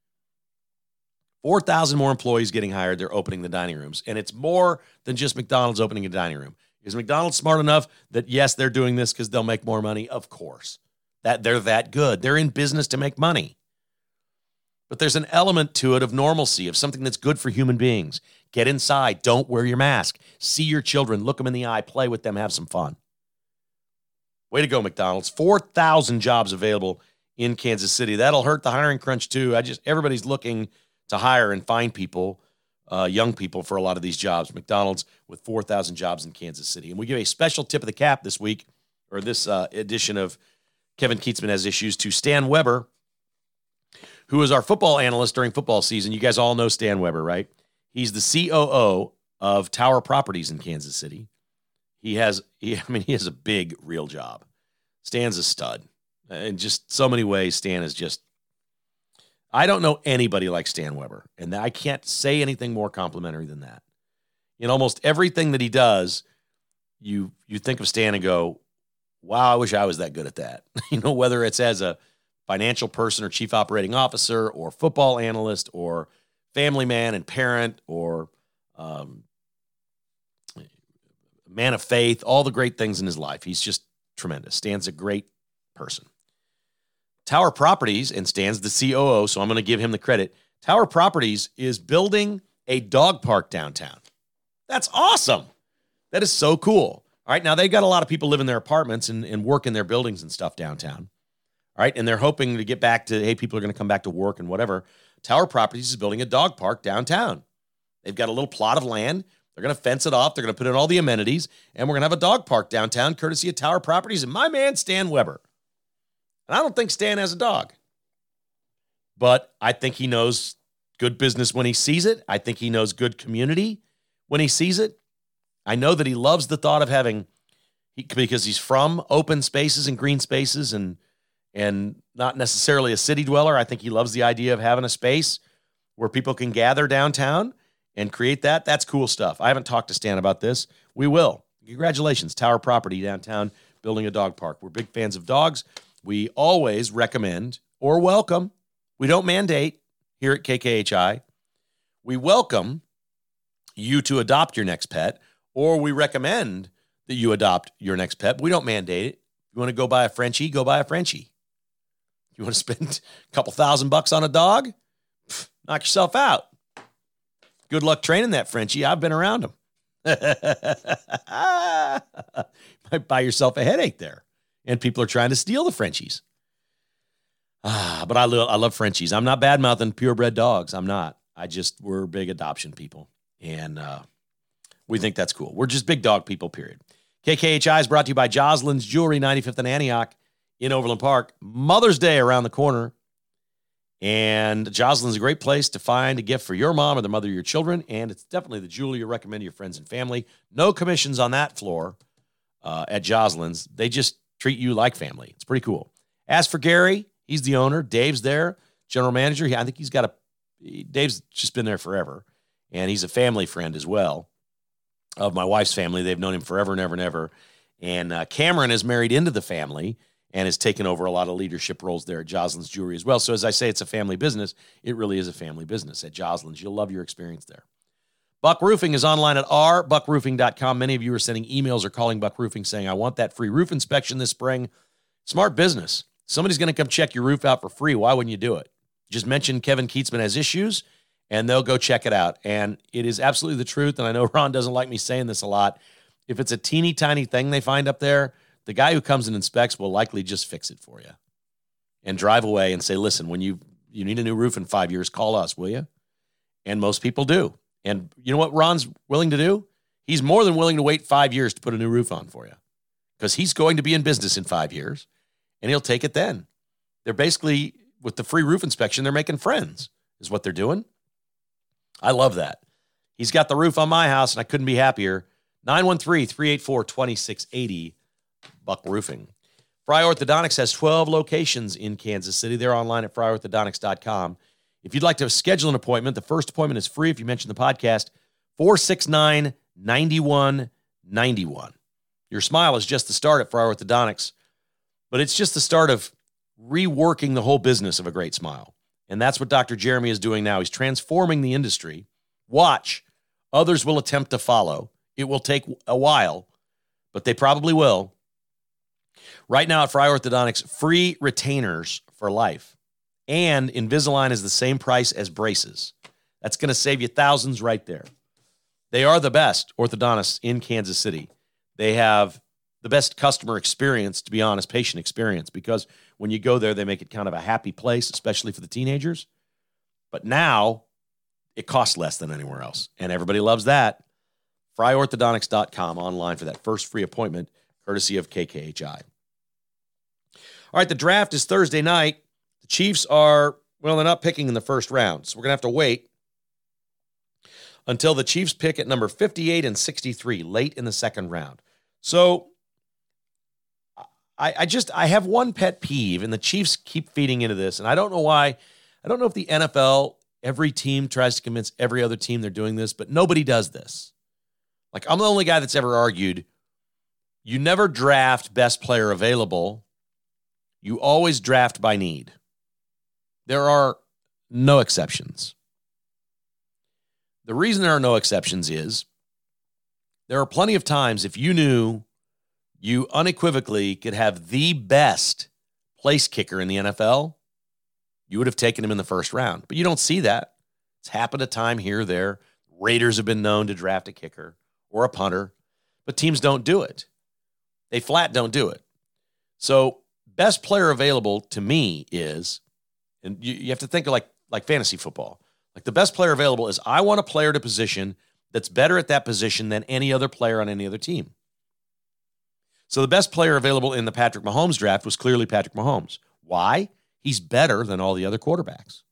Speaker 2: 4,000 more employees getting hired. They're opening the dining rooms. And it's more than just McDonald's opening a dining room. Is McDonald's smart enough that, yes, they're doing this because they'll make more money? Of course. That they're that good. They're in business to make money. But there's an element to it of normalcy, of something that's good for human beings. Get inside. Don't wear your mask. See your children. Look them in the eye. Play with them. Have some fun. Way to go, McDonald's. 4,000 jobs available in Kansas City. That'll hurt the hiring crunch, too. Everybody's looking to hire and find people, young people, for a lot of these jobs. McDonald's with 4,000 jobs in Kansas City. And we give a special tip of the cap this week, or this edition of Kevin Kietzman Has Issues, to Stan Weber, who is our football analyst during football season. You guys all know Stan Weber, right? He's the COO of Tower Properties in Kansas City. He has a big, real job. Stan's a stud. In just so many ways, Stan is just, I don't know anybody like Stan Weber. And I can't say anything more complimentary than that. In almost everything that he does, you think of Stan and go, wow, I wish I was that good at that. Whether it's as a financial person or chief operating officer or football analyst or family man and parent or man of faith, all the great things in his life. He's just tremendous. Stan's a great person. Tower Properties, and Stan's the COO, so I'm going to give him the credit. Tower Properties is building a dog park downtown. That's awesome. That is so cool. All right, now they've got a lot of people live in their apartments and work in their buildings and stuff downtown. All right, and they're hoping to get back to, hey, people are going to come back to work and whatever. Tower Properties is building a dog park downtown. They've got a little plot of land. They're going to fence it off. They're going to put in all the amenities, and we're going to have a dog park downtown courtesy of Tower Properties and my man, Stan Weber. And I don't think Stan has a dog, but I think he knows good business when he sees it. I think he knows good community when he sees it. I know that he loves the thought of having, because he's from open spaces and green spaces and not necessarily a city dweller. I think he loves the idea of having a space where people can gather downtown and create that. That's cool stuff. I haven't talked to Stan about this. We will. Congratulations, Tower Property downtown, building a dog park. We're big fans of dogs. We always recommend or welcome. We don't mandate here at KKHI. We welcome you to adopt your next pet, or we recommend that you adopt your next pet. But we don't mandate it. If you want to go buy a Frenchie, go buy a Frenchie. You want to spend a couple $1,000 on a dog? Knock yourself out. Good luck training that Frenchie. I've been around him. Might buy yourself a headache there. And people are trying to steal the Frenchies. But I love Frenchies. I'm not bad-mouthing purebred dogs. I'm not. We're big adoption people. And we think that's cool. We're just big dog people, period. KKHI is brought to you by Jocelyn's Jewelry, 95th and Antioch in Overland Park. Mother's Day around the corner. And Jocelyn's a great place to find a gift for your mom or the mother of your children. And it's definitely the jewelry you recommend to your friends and family. No commissions on that floor at Jocelyn's. They just treat you like family. It's pretty cool. As for Gary, he's the owner. Dave's there, general manager. I think Dave's just been there forever. And he's a family friend as well of my wife's family. They've known him forever and ever and ever. And Cameron is married into the family and has taken over a lot of leadership roles there at Jocelyn's Jewelry as well. So as I say, it's a family business. It really is a family business at Jocelyn's. You'll love your experience there. Buck Roofing is online at rbuckroofing.com. Many of you are sending emails or calling Buck Roofing saying, I want that free roof inspection this spring. Smart business. Somebody's going to come check your roof out for free. Why wouldn't you do it? Just mention Kevin Keatsman has issues, and they'll go check it out. And it is absolutely the truth, and I know Ron doesn't like me saying this a lot. If it's a teeny tiny thing they find up there, the guy who comes and inspects will likely just fix it for you and drive away and say, listen, when you need a new roof in 5 years, call us, will you? And most people do. And you know what Ron's willing to do? He's more than willing to wait 5 years to put a new roof on for you because he's going to be in business in 5 years, and he'll take it then. They're basically, with the free roof inspection, they're making friends is what they're doing. I love that. He's got the roof on my house, and I couldn't be happier. 913-384-2680, Buck Roofing. Fry Orthodontics has 12 locations in Kansas City. They're online at fryorthodontics.com. If you'd like to schedule an appointment, the first appointment is free if you mention the podcast, 469-9191. Your smile is just the start at Fry Orthodontics, but it's just the start of reworking the whole business of a great smile. And that's what Dr. Jeremy is doing now. He's transforming the industry. Watch. Others will attempt to follow. It will take a while, but they probably will. Right now at Fry Orthodontics, free retainers for life. And Invisalign is the same price as braces. That's going to save you thousands right there. They are the best orthodontists in Kansas City. They have the best customer experience, to be honest, patient experience, because when you go there, they make it kind of a happy place, especially for the teenagers. But now it costs less than anywhere else, and everybody loves that. FryOrthodontics.com online for that first free appointment, courtesy of KKHI. All right, the draft is Thursday night. The Chiefs are, well, they're not picking in the first round, so we're going to have to wait until the Chiefs pick at number 58 and 63, late in the second round. So I have one pet peeve, and the Chiefs keep feeding into this, and I don't know why. I don't know if the NFL, every team tries to convince every other team they're doing this, but nobody does this. Like, I'm the only guy that's ever argued, you never draft best player available. You always draft by need. There are no exceptions. The reason there are no exceptions is there are plenty of times if you knew you unequivocally could have the best place kicker in the NFL, you would have taken him in the first round. But you don't see that. It's happened a time here or there. Raiders have been known to draft a kicker or a punter, but teams don't do it. They flat don't do it. So best player available to me is, and you have to think of like fantasy football. Like the best player available is I want a player to position that's better at that position than any other player on any other team. So the best player available in the Patrick Mahomes draft was clearly Patrick Mahomes. Why? He's better than all the other quarterbacks.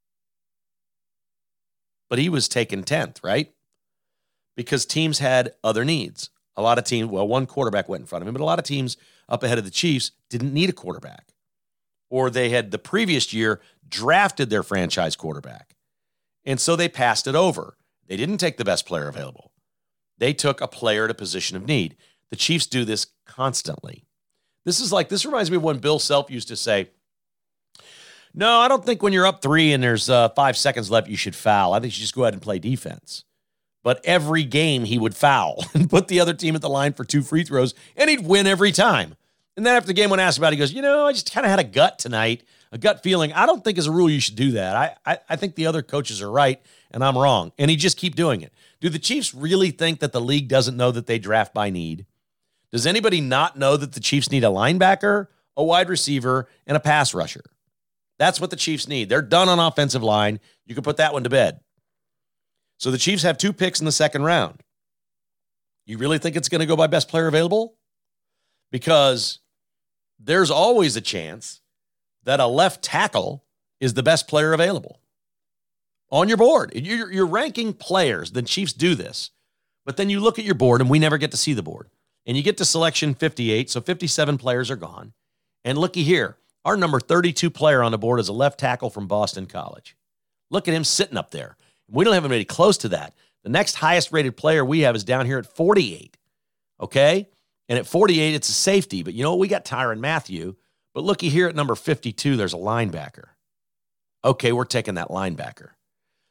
Speaker 2: But he was taken 10th, right? Because teams had other needs. A lot of teams, well, one quarterback went in front of him, but a lot of teams up ahead of the Chiefs didn't need a quarterback. Or they had the previous year drafted their franchise quarterback. And so they passed it over. They didn't take the best player available. They took a player at a position of need. The Chiefs do this constantly. This reminds me of when Bill Self used to say, no, I don't think when you're up 3 and there's 5 seconds left, you should foul. I think you should just go ahead and play defense. But every game he would foul and put the other team at the line for 2 free throws, and he'd win every time. And then after the game, when asked about it, he goes, I just kind of had a gut tonight, a gut feeling. I don't think as a rule you should do that. I think the other coaches are right, and I'm wrong. And he'd just keep doing it. Do the Chiefs really think that the league doesn't know that they draft by need? Does anybody not know that the Chiefs need a linebacker, a wide receiver, and a pass rusher? That's what the Chiefs need. They're done on offensive line. You can put that one to bed. So the Chiefs have 2 picks in the second round. You really think it's going to go by best player available? Because there's always a chance that a left tackle is the best player available on your board. You're ranking players. The Chiefs do this. But then you look at your board, and we never get to see the board. And you get to selection 58, so 57 players are gone. And looky here, our number 32 player on the board is a left tackle from Boston College. Look at him sitting up there. We don't have anybody close to that. The next highest rated player we have is down here at 48, okay? And at 48, it's a safety. But you know what? We got Tyrann Mathieu. But looky here at number 52, there's a linebacker. Okay, we're taking that linebacker.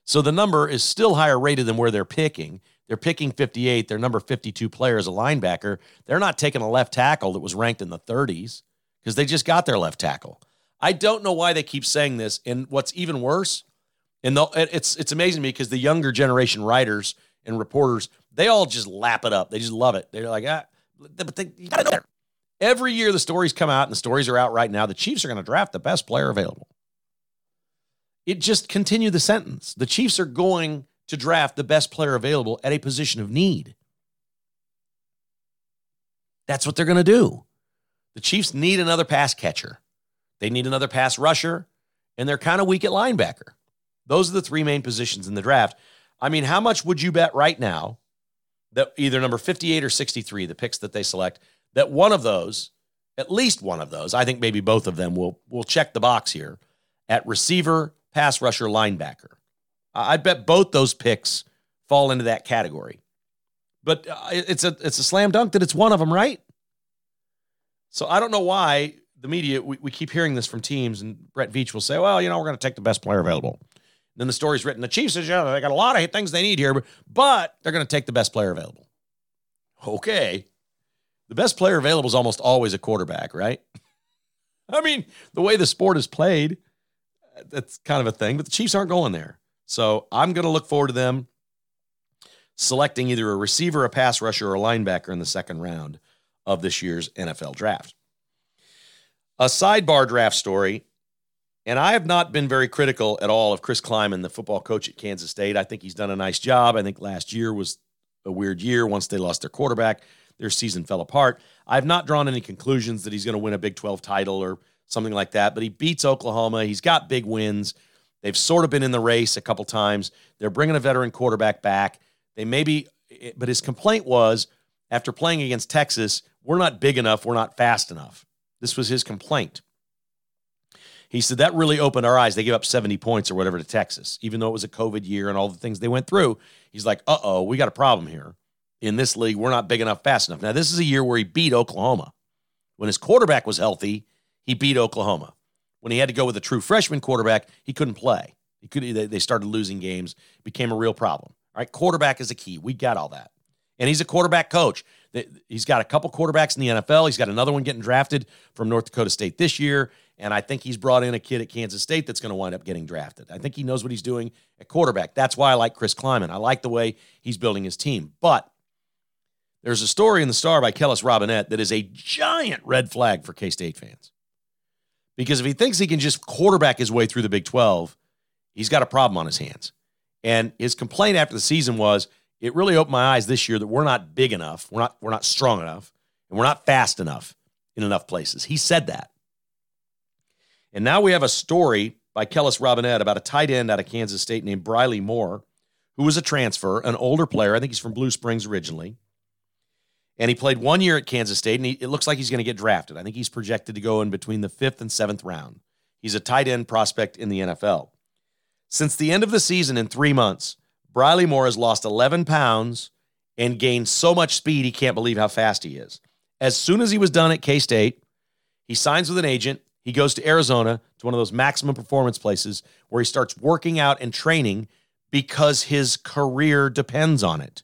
Speaker 2: So the number is still higher rated than where they're picking. They're picking 58. Their number 52 player is a linebacker. They're not taking a left tackle that was ranked in the 30s because they just got their left tackle. I don't know why they keep saying this. And what's even worse, it's amazing to me because the younger generation writers and reporters, they all just lap it up. They just love it. They're like, but you got to know better. Every year the stories come out, and the stories are out right now. The Chiefs are going to draft the best player available. It just continued the sentence. The Chiefs are going to draft the best player available at a position of need. That's what they're going to do. The Chiefs need another pass catcher. They need another pass rusher, and they're kind of weak at linebacker. Those are the three main positions in the draft. I mean, how much would you bet right now that either number 58 or 63, the picks that they select, that one of those, at least one of those, I think maybe both of them will check the box here at receiver, pass rusher, linebacker. I'd bet both those picks fall into that category. But it's a slam dunk that it's one of them, right? So I don't know why the media, we keep hearing this from teams, and Brett Veach will say, well, we're going to take the best player available. And then the story's written, the Chiefs says, they got a lot of things they need here, but they're going to take the best player available. Okay. The best player available is almost always a quarterback, right? I mean, the way the sport is played, that's kind of a thing, but the Chiefs aren't going there. So I'm going to look forward to them selecting either a receiver, a pass rusher, or a linebacker in the second round of this year's NFL draft. A sidebar draft story, and I have not been very critical at all of Chris Kleiman, the football coach at Kansas State. I think he's done a nice job. I think last year was a weird year. Once they lost their quarterback, their season fell apart. I've not drawn any conclusions that he's going to win a Big 12 title or something like that, but he beats Oklahoma. He's got big wins. They've sort of been in the race a couple times. They're bringing a veteran quarterback back. But his complaint was, after playing against Texas, we're not big enough, we're not fast enough. This was his complaint. He said that really opened our eyes. They gave up 70 points or whatever to Texas, even though it was a COVID year and all the things they went through. He's like, we got a problem here. In this league, we're not big enough, fast enough. Now, this is a year where he beat Oklahoma. When his quarterback was healthy, he beat Oklahoma. When he had to go with a true freshman quarterback, he couldn't play. They started losing games. It became a real problem. All right, quarterback is a key. We got all that. And he's a quarterback coach. He's got a couple quarterbacks in the NFL. He's got another one getting drafted from North Dakota State this year. And I think he's brought in a kid at Kansas State that's going to wind up getting drafted. I think he knows what he's doing at quarterback. That's why I like Chris Kleiman. I like the way he's building his team. But there's a story in the Star by Kellis Robinett that is a giant red flag for K-State fans. Because if he thinks he can just quarterback his way through the Big 12, he's got a problem on his hands. And his complaint after the season was, it really opened my eyes this year that we're not big enough, we're not strong enough, and we're not fast enough in enough places. He said that. And now we have a story by Kellis Robinett about a tight end out of Kansas State named Briley Moore, who was a transfer, an older player. I think he's from Blue Springs originally. And he played 1 year at Kansas State, and it looks like he's going to get drafted. I think he's projected to go in between the 5th and 7th round. He's a tight end prospect in the NFL. Since the end of the season in 3 months, Briley Moore has lost 11 pounds and gained so much speed he can't believe how fast he is. As soon as he was done at K-State, he signs with an agent. He goes to Arizona, to one of those maximum performance places where he starts working out and training because his career depends on it.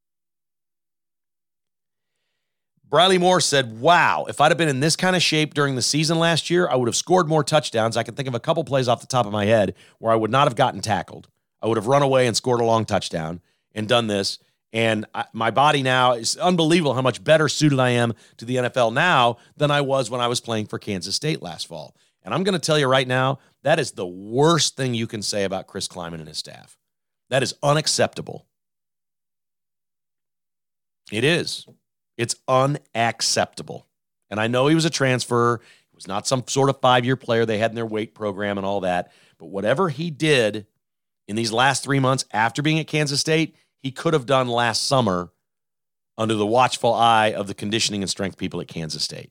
Speaker 2: Briley Moore said, wow, if I'd have been in this kind of shape during the season last year, I would have scored more touchdowns. I can think of a couple plays off the top of my head where I would not have gotten tackled. I would have run away and scored a long touchdown and done this. And my body now is unbelievable how much better suited I am to the NFL now than I was when I was playing for Kansas State last fall. And I'm going to tell you right now, that is the worst thing you can say about Chris Kleiman and his staff. That is unacceptable. It is. It's unacceptable. And I know he was a transfer. He was not some sort of 5-year player they had in their weight program and all that. But whatever he did in these last 3 months after being at Kansas State, he could have done last summer under the watchful eye of the conditioning and strength people at Kansas State.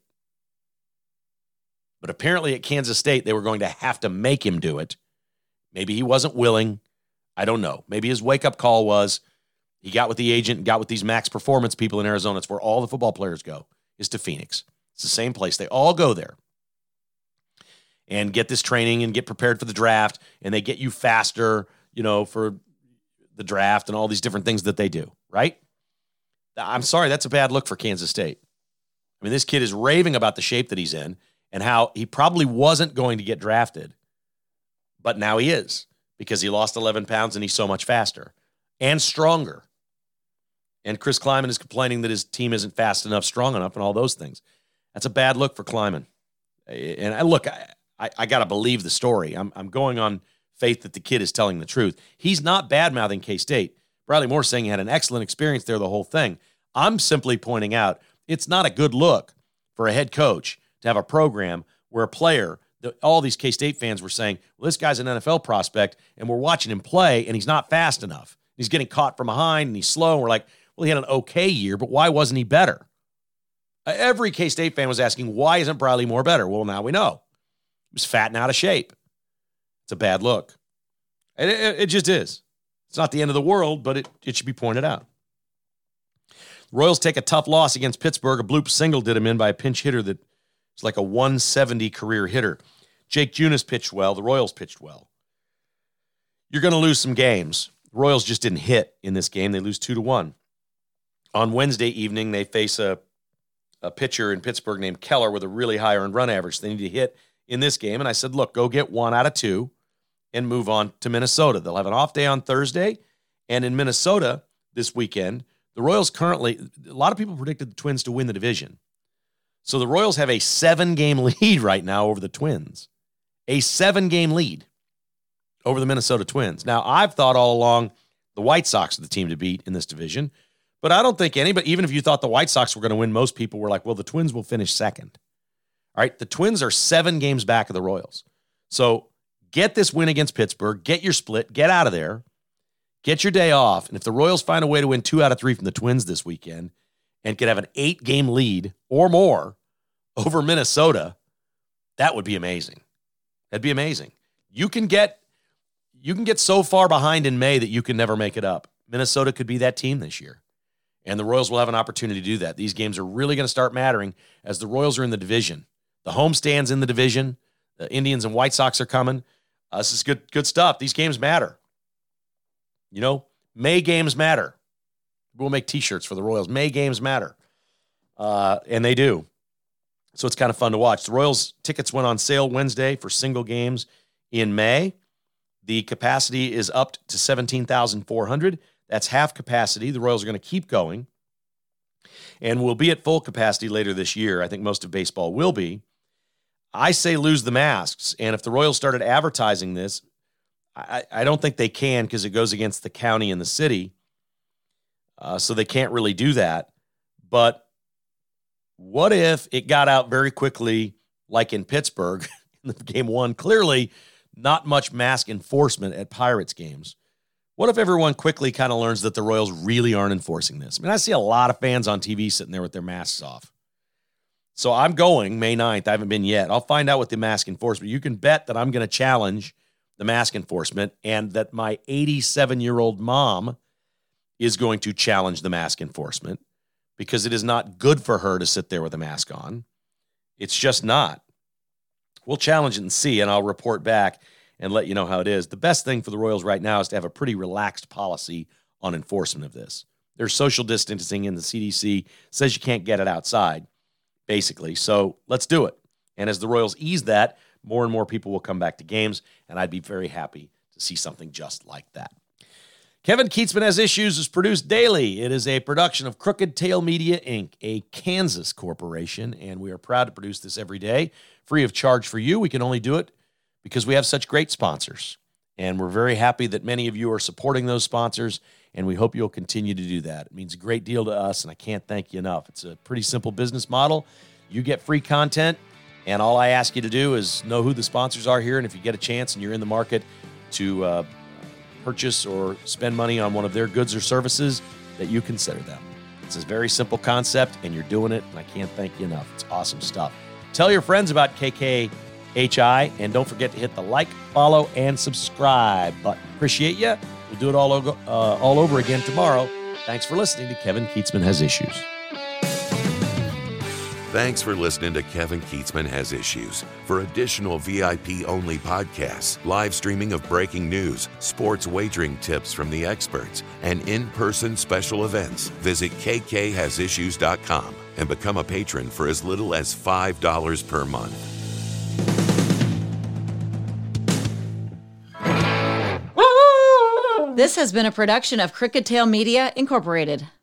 Speaker 2: But apparently at Kansas State, they were going to have to make him do it. Maybe he wasn't willing. I don't know. Maybe his wake-up call was he got with the agent and got with these max performance people in Arizona. It's where all the football players go, is to Phoenix. It's the same place. They all go there and get this training and get prepared for the draft, and they get you faster. for the draft and all these different things that they do, right? I'm sorry, that's a bad look for Kansas State. I mean, this kid is raving about the shape that he's in and how he probably wasn't going to get drafted, but now he is because he lost 11 pounds and he's so much faster and stronger. And Chris Kleiman is complaining that his team isn't fast enough, strong enough, and all those things. That's a bad look for Kleiman. And I got to believe the story. I'm going on faith that the kid is telling the truth. He's not bad-mouthing K-State. Bradley Moore's saying he had an excellent experience there, the whole thing. I'm simply pointing out it's not a good look for a head coach to have a program where a player, all these K-State fans were saying, well, this guy's an NFL prospect, and we're watching him play, and he's not fast enough. He's getting caught from behind, and he's slow, and we're like, well, he had an okay year, but why wasn't he better? Every K-State fan was asking, why isn't Bradley Moore better? Well, now we know. He was fat and out of shape. It's a bad look. It just is. It's not the end of the world, but it should be pointed out. The Royals take a tough loss against Pittsburgh. A bloop single did him in by a pinch hitter that was like a 170 career hitter. Jake Junis pitched well. The Royals pitched well. You're going to lose some games. The Royals just didn't hit in this game. They lose 2-1. On Wednesday evening, they face a pitcher in Pittsburgh named Keller with a really high earned run average. They need to hit in this game. And I said, look, go get 1 out of 2 and move on to Minnesota. They'll have an off day on Thursday. And in Minnesota this weekend, the Royals currently, a lot of people predicted the Twins to win the division. So the Royals have a 7-game lead right now over the Twins. A 7-game lead over the Minnesota Twins. Now, I've thought all along the White Sox are the team to beat in this division. But I don't think anybody, even if you thought the White Sox were going to win, most people were like, well, the Twins will finish second. All right, the Twins are 7 games back of the Royals. So get this win against Pittsburgh, get your split, get out of there, get your day off. And if the Royals find a way to win 2 out of 3 from the Twins this weekend and could have an 8-game lead or more over Minnesota, that would be amazing. That'd be amazing. You can get so far behind in May that you can never make it up. Minnesota could be that team this year. And the Royals will have an opportunity to do that. These games are really going to start mattering as the Royals are in the division. The homestands in the division. The Indians and White Sox are coming. This is good stuff. These games matter. May games matter. We'll make T-shirts for the Royals. May games matter. And they do. So it's kind of fun to watch. The Royals tickets went on sale Wednesday for single games in May. The capacity is up to 17,400. That's half capacity. The Royals are going to keep going and will be at full capacity later this year. I think most of baseball will be. I say lose the masks. And if the Royals started advertising this, I don't think they can because it goes against the county and the city. So they can't really do that. But what if it got out very quickly, like in Pittsburgh in game 1? Clearly not much mask enforcement at Pirates games. What if everyone quickly kind of learns that the Royals really aren't enforcing this? I mean, I see a lot of fans on TV sitting there with their masks off. So I'm going May 9th. I haven't been yet. I'll find out what the mask enforcement. You can bet that I'm going to challenge the mask enforcement and that my 87-year-old mom is going to challenge the mask enforcement because it is not good for her to sit there with a mask on. It's just not. We'll challenge it and see, and I'll report back and let you know how it is. The best thing for the Royals right now is to have a pretty relaxed policy on enforcement of this. There's social distancing, and the CDC says you can't get it outside, basically. So let's do it. And as the Royals ease that, more and more people will come back to games, and I'd be very happy to see something just like that. Kevin Kietzman Has Issues is produced daily. It is a production of Crooked Tail Media, Inc., a Kansas corporation, and we are proud to produce this every day, free of charge for you. We can only do it because we have such great sponsors, and we're very happy that many of you are supporting those sponsors, and we hope you'll continue to do that. It means a great deal to us, and I can't thank you enough. It's a pretty simple business model. You get free content, and all I ask you to do is know who the sponsors are here, and if you get a chance and you're in the market to purchase or spend money on one of their goods or services, that you consider them. It's a very simple concept, and you're doing it, and I can't thank you enough. It's awesome stuff. Tell your friends about KKHI, and don't forget to hit the like, follow, and subscribe button. Appreciate you. We'll do it all over again tomorrow. Thanks for listening to Kevin Kietzman Has Issues.
Speaker 1: Thanks for listening to Kevin Keatsman Has Issues. For additional VIP-only podcasts, live streaming of breaking news, sports wagering tips from the experts, and in-person special events, visit kkhasissues.com and become a patron for as little as $5 per month.
Speaker 3: This has been a production of Crooked Tail Media, Incorporated.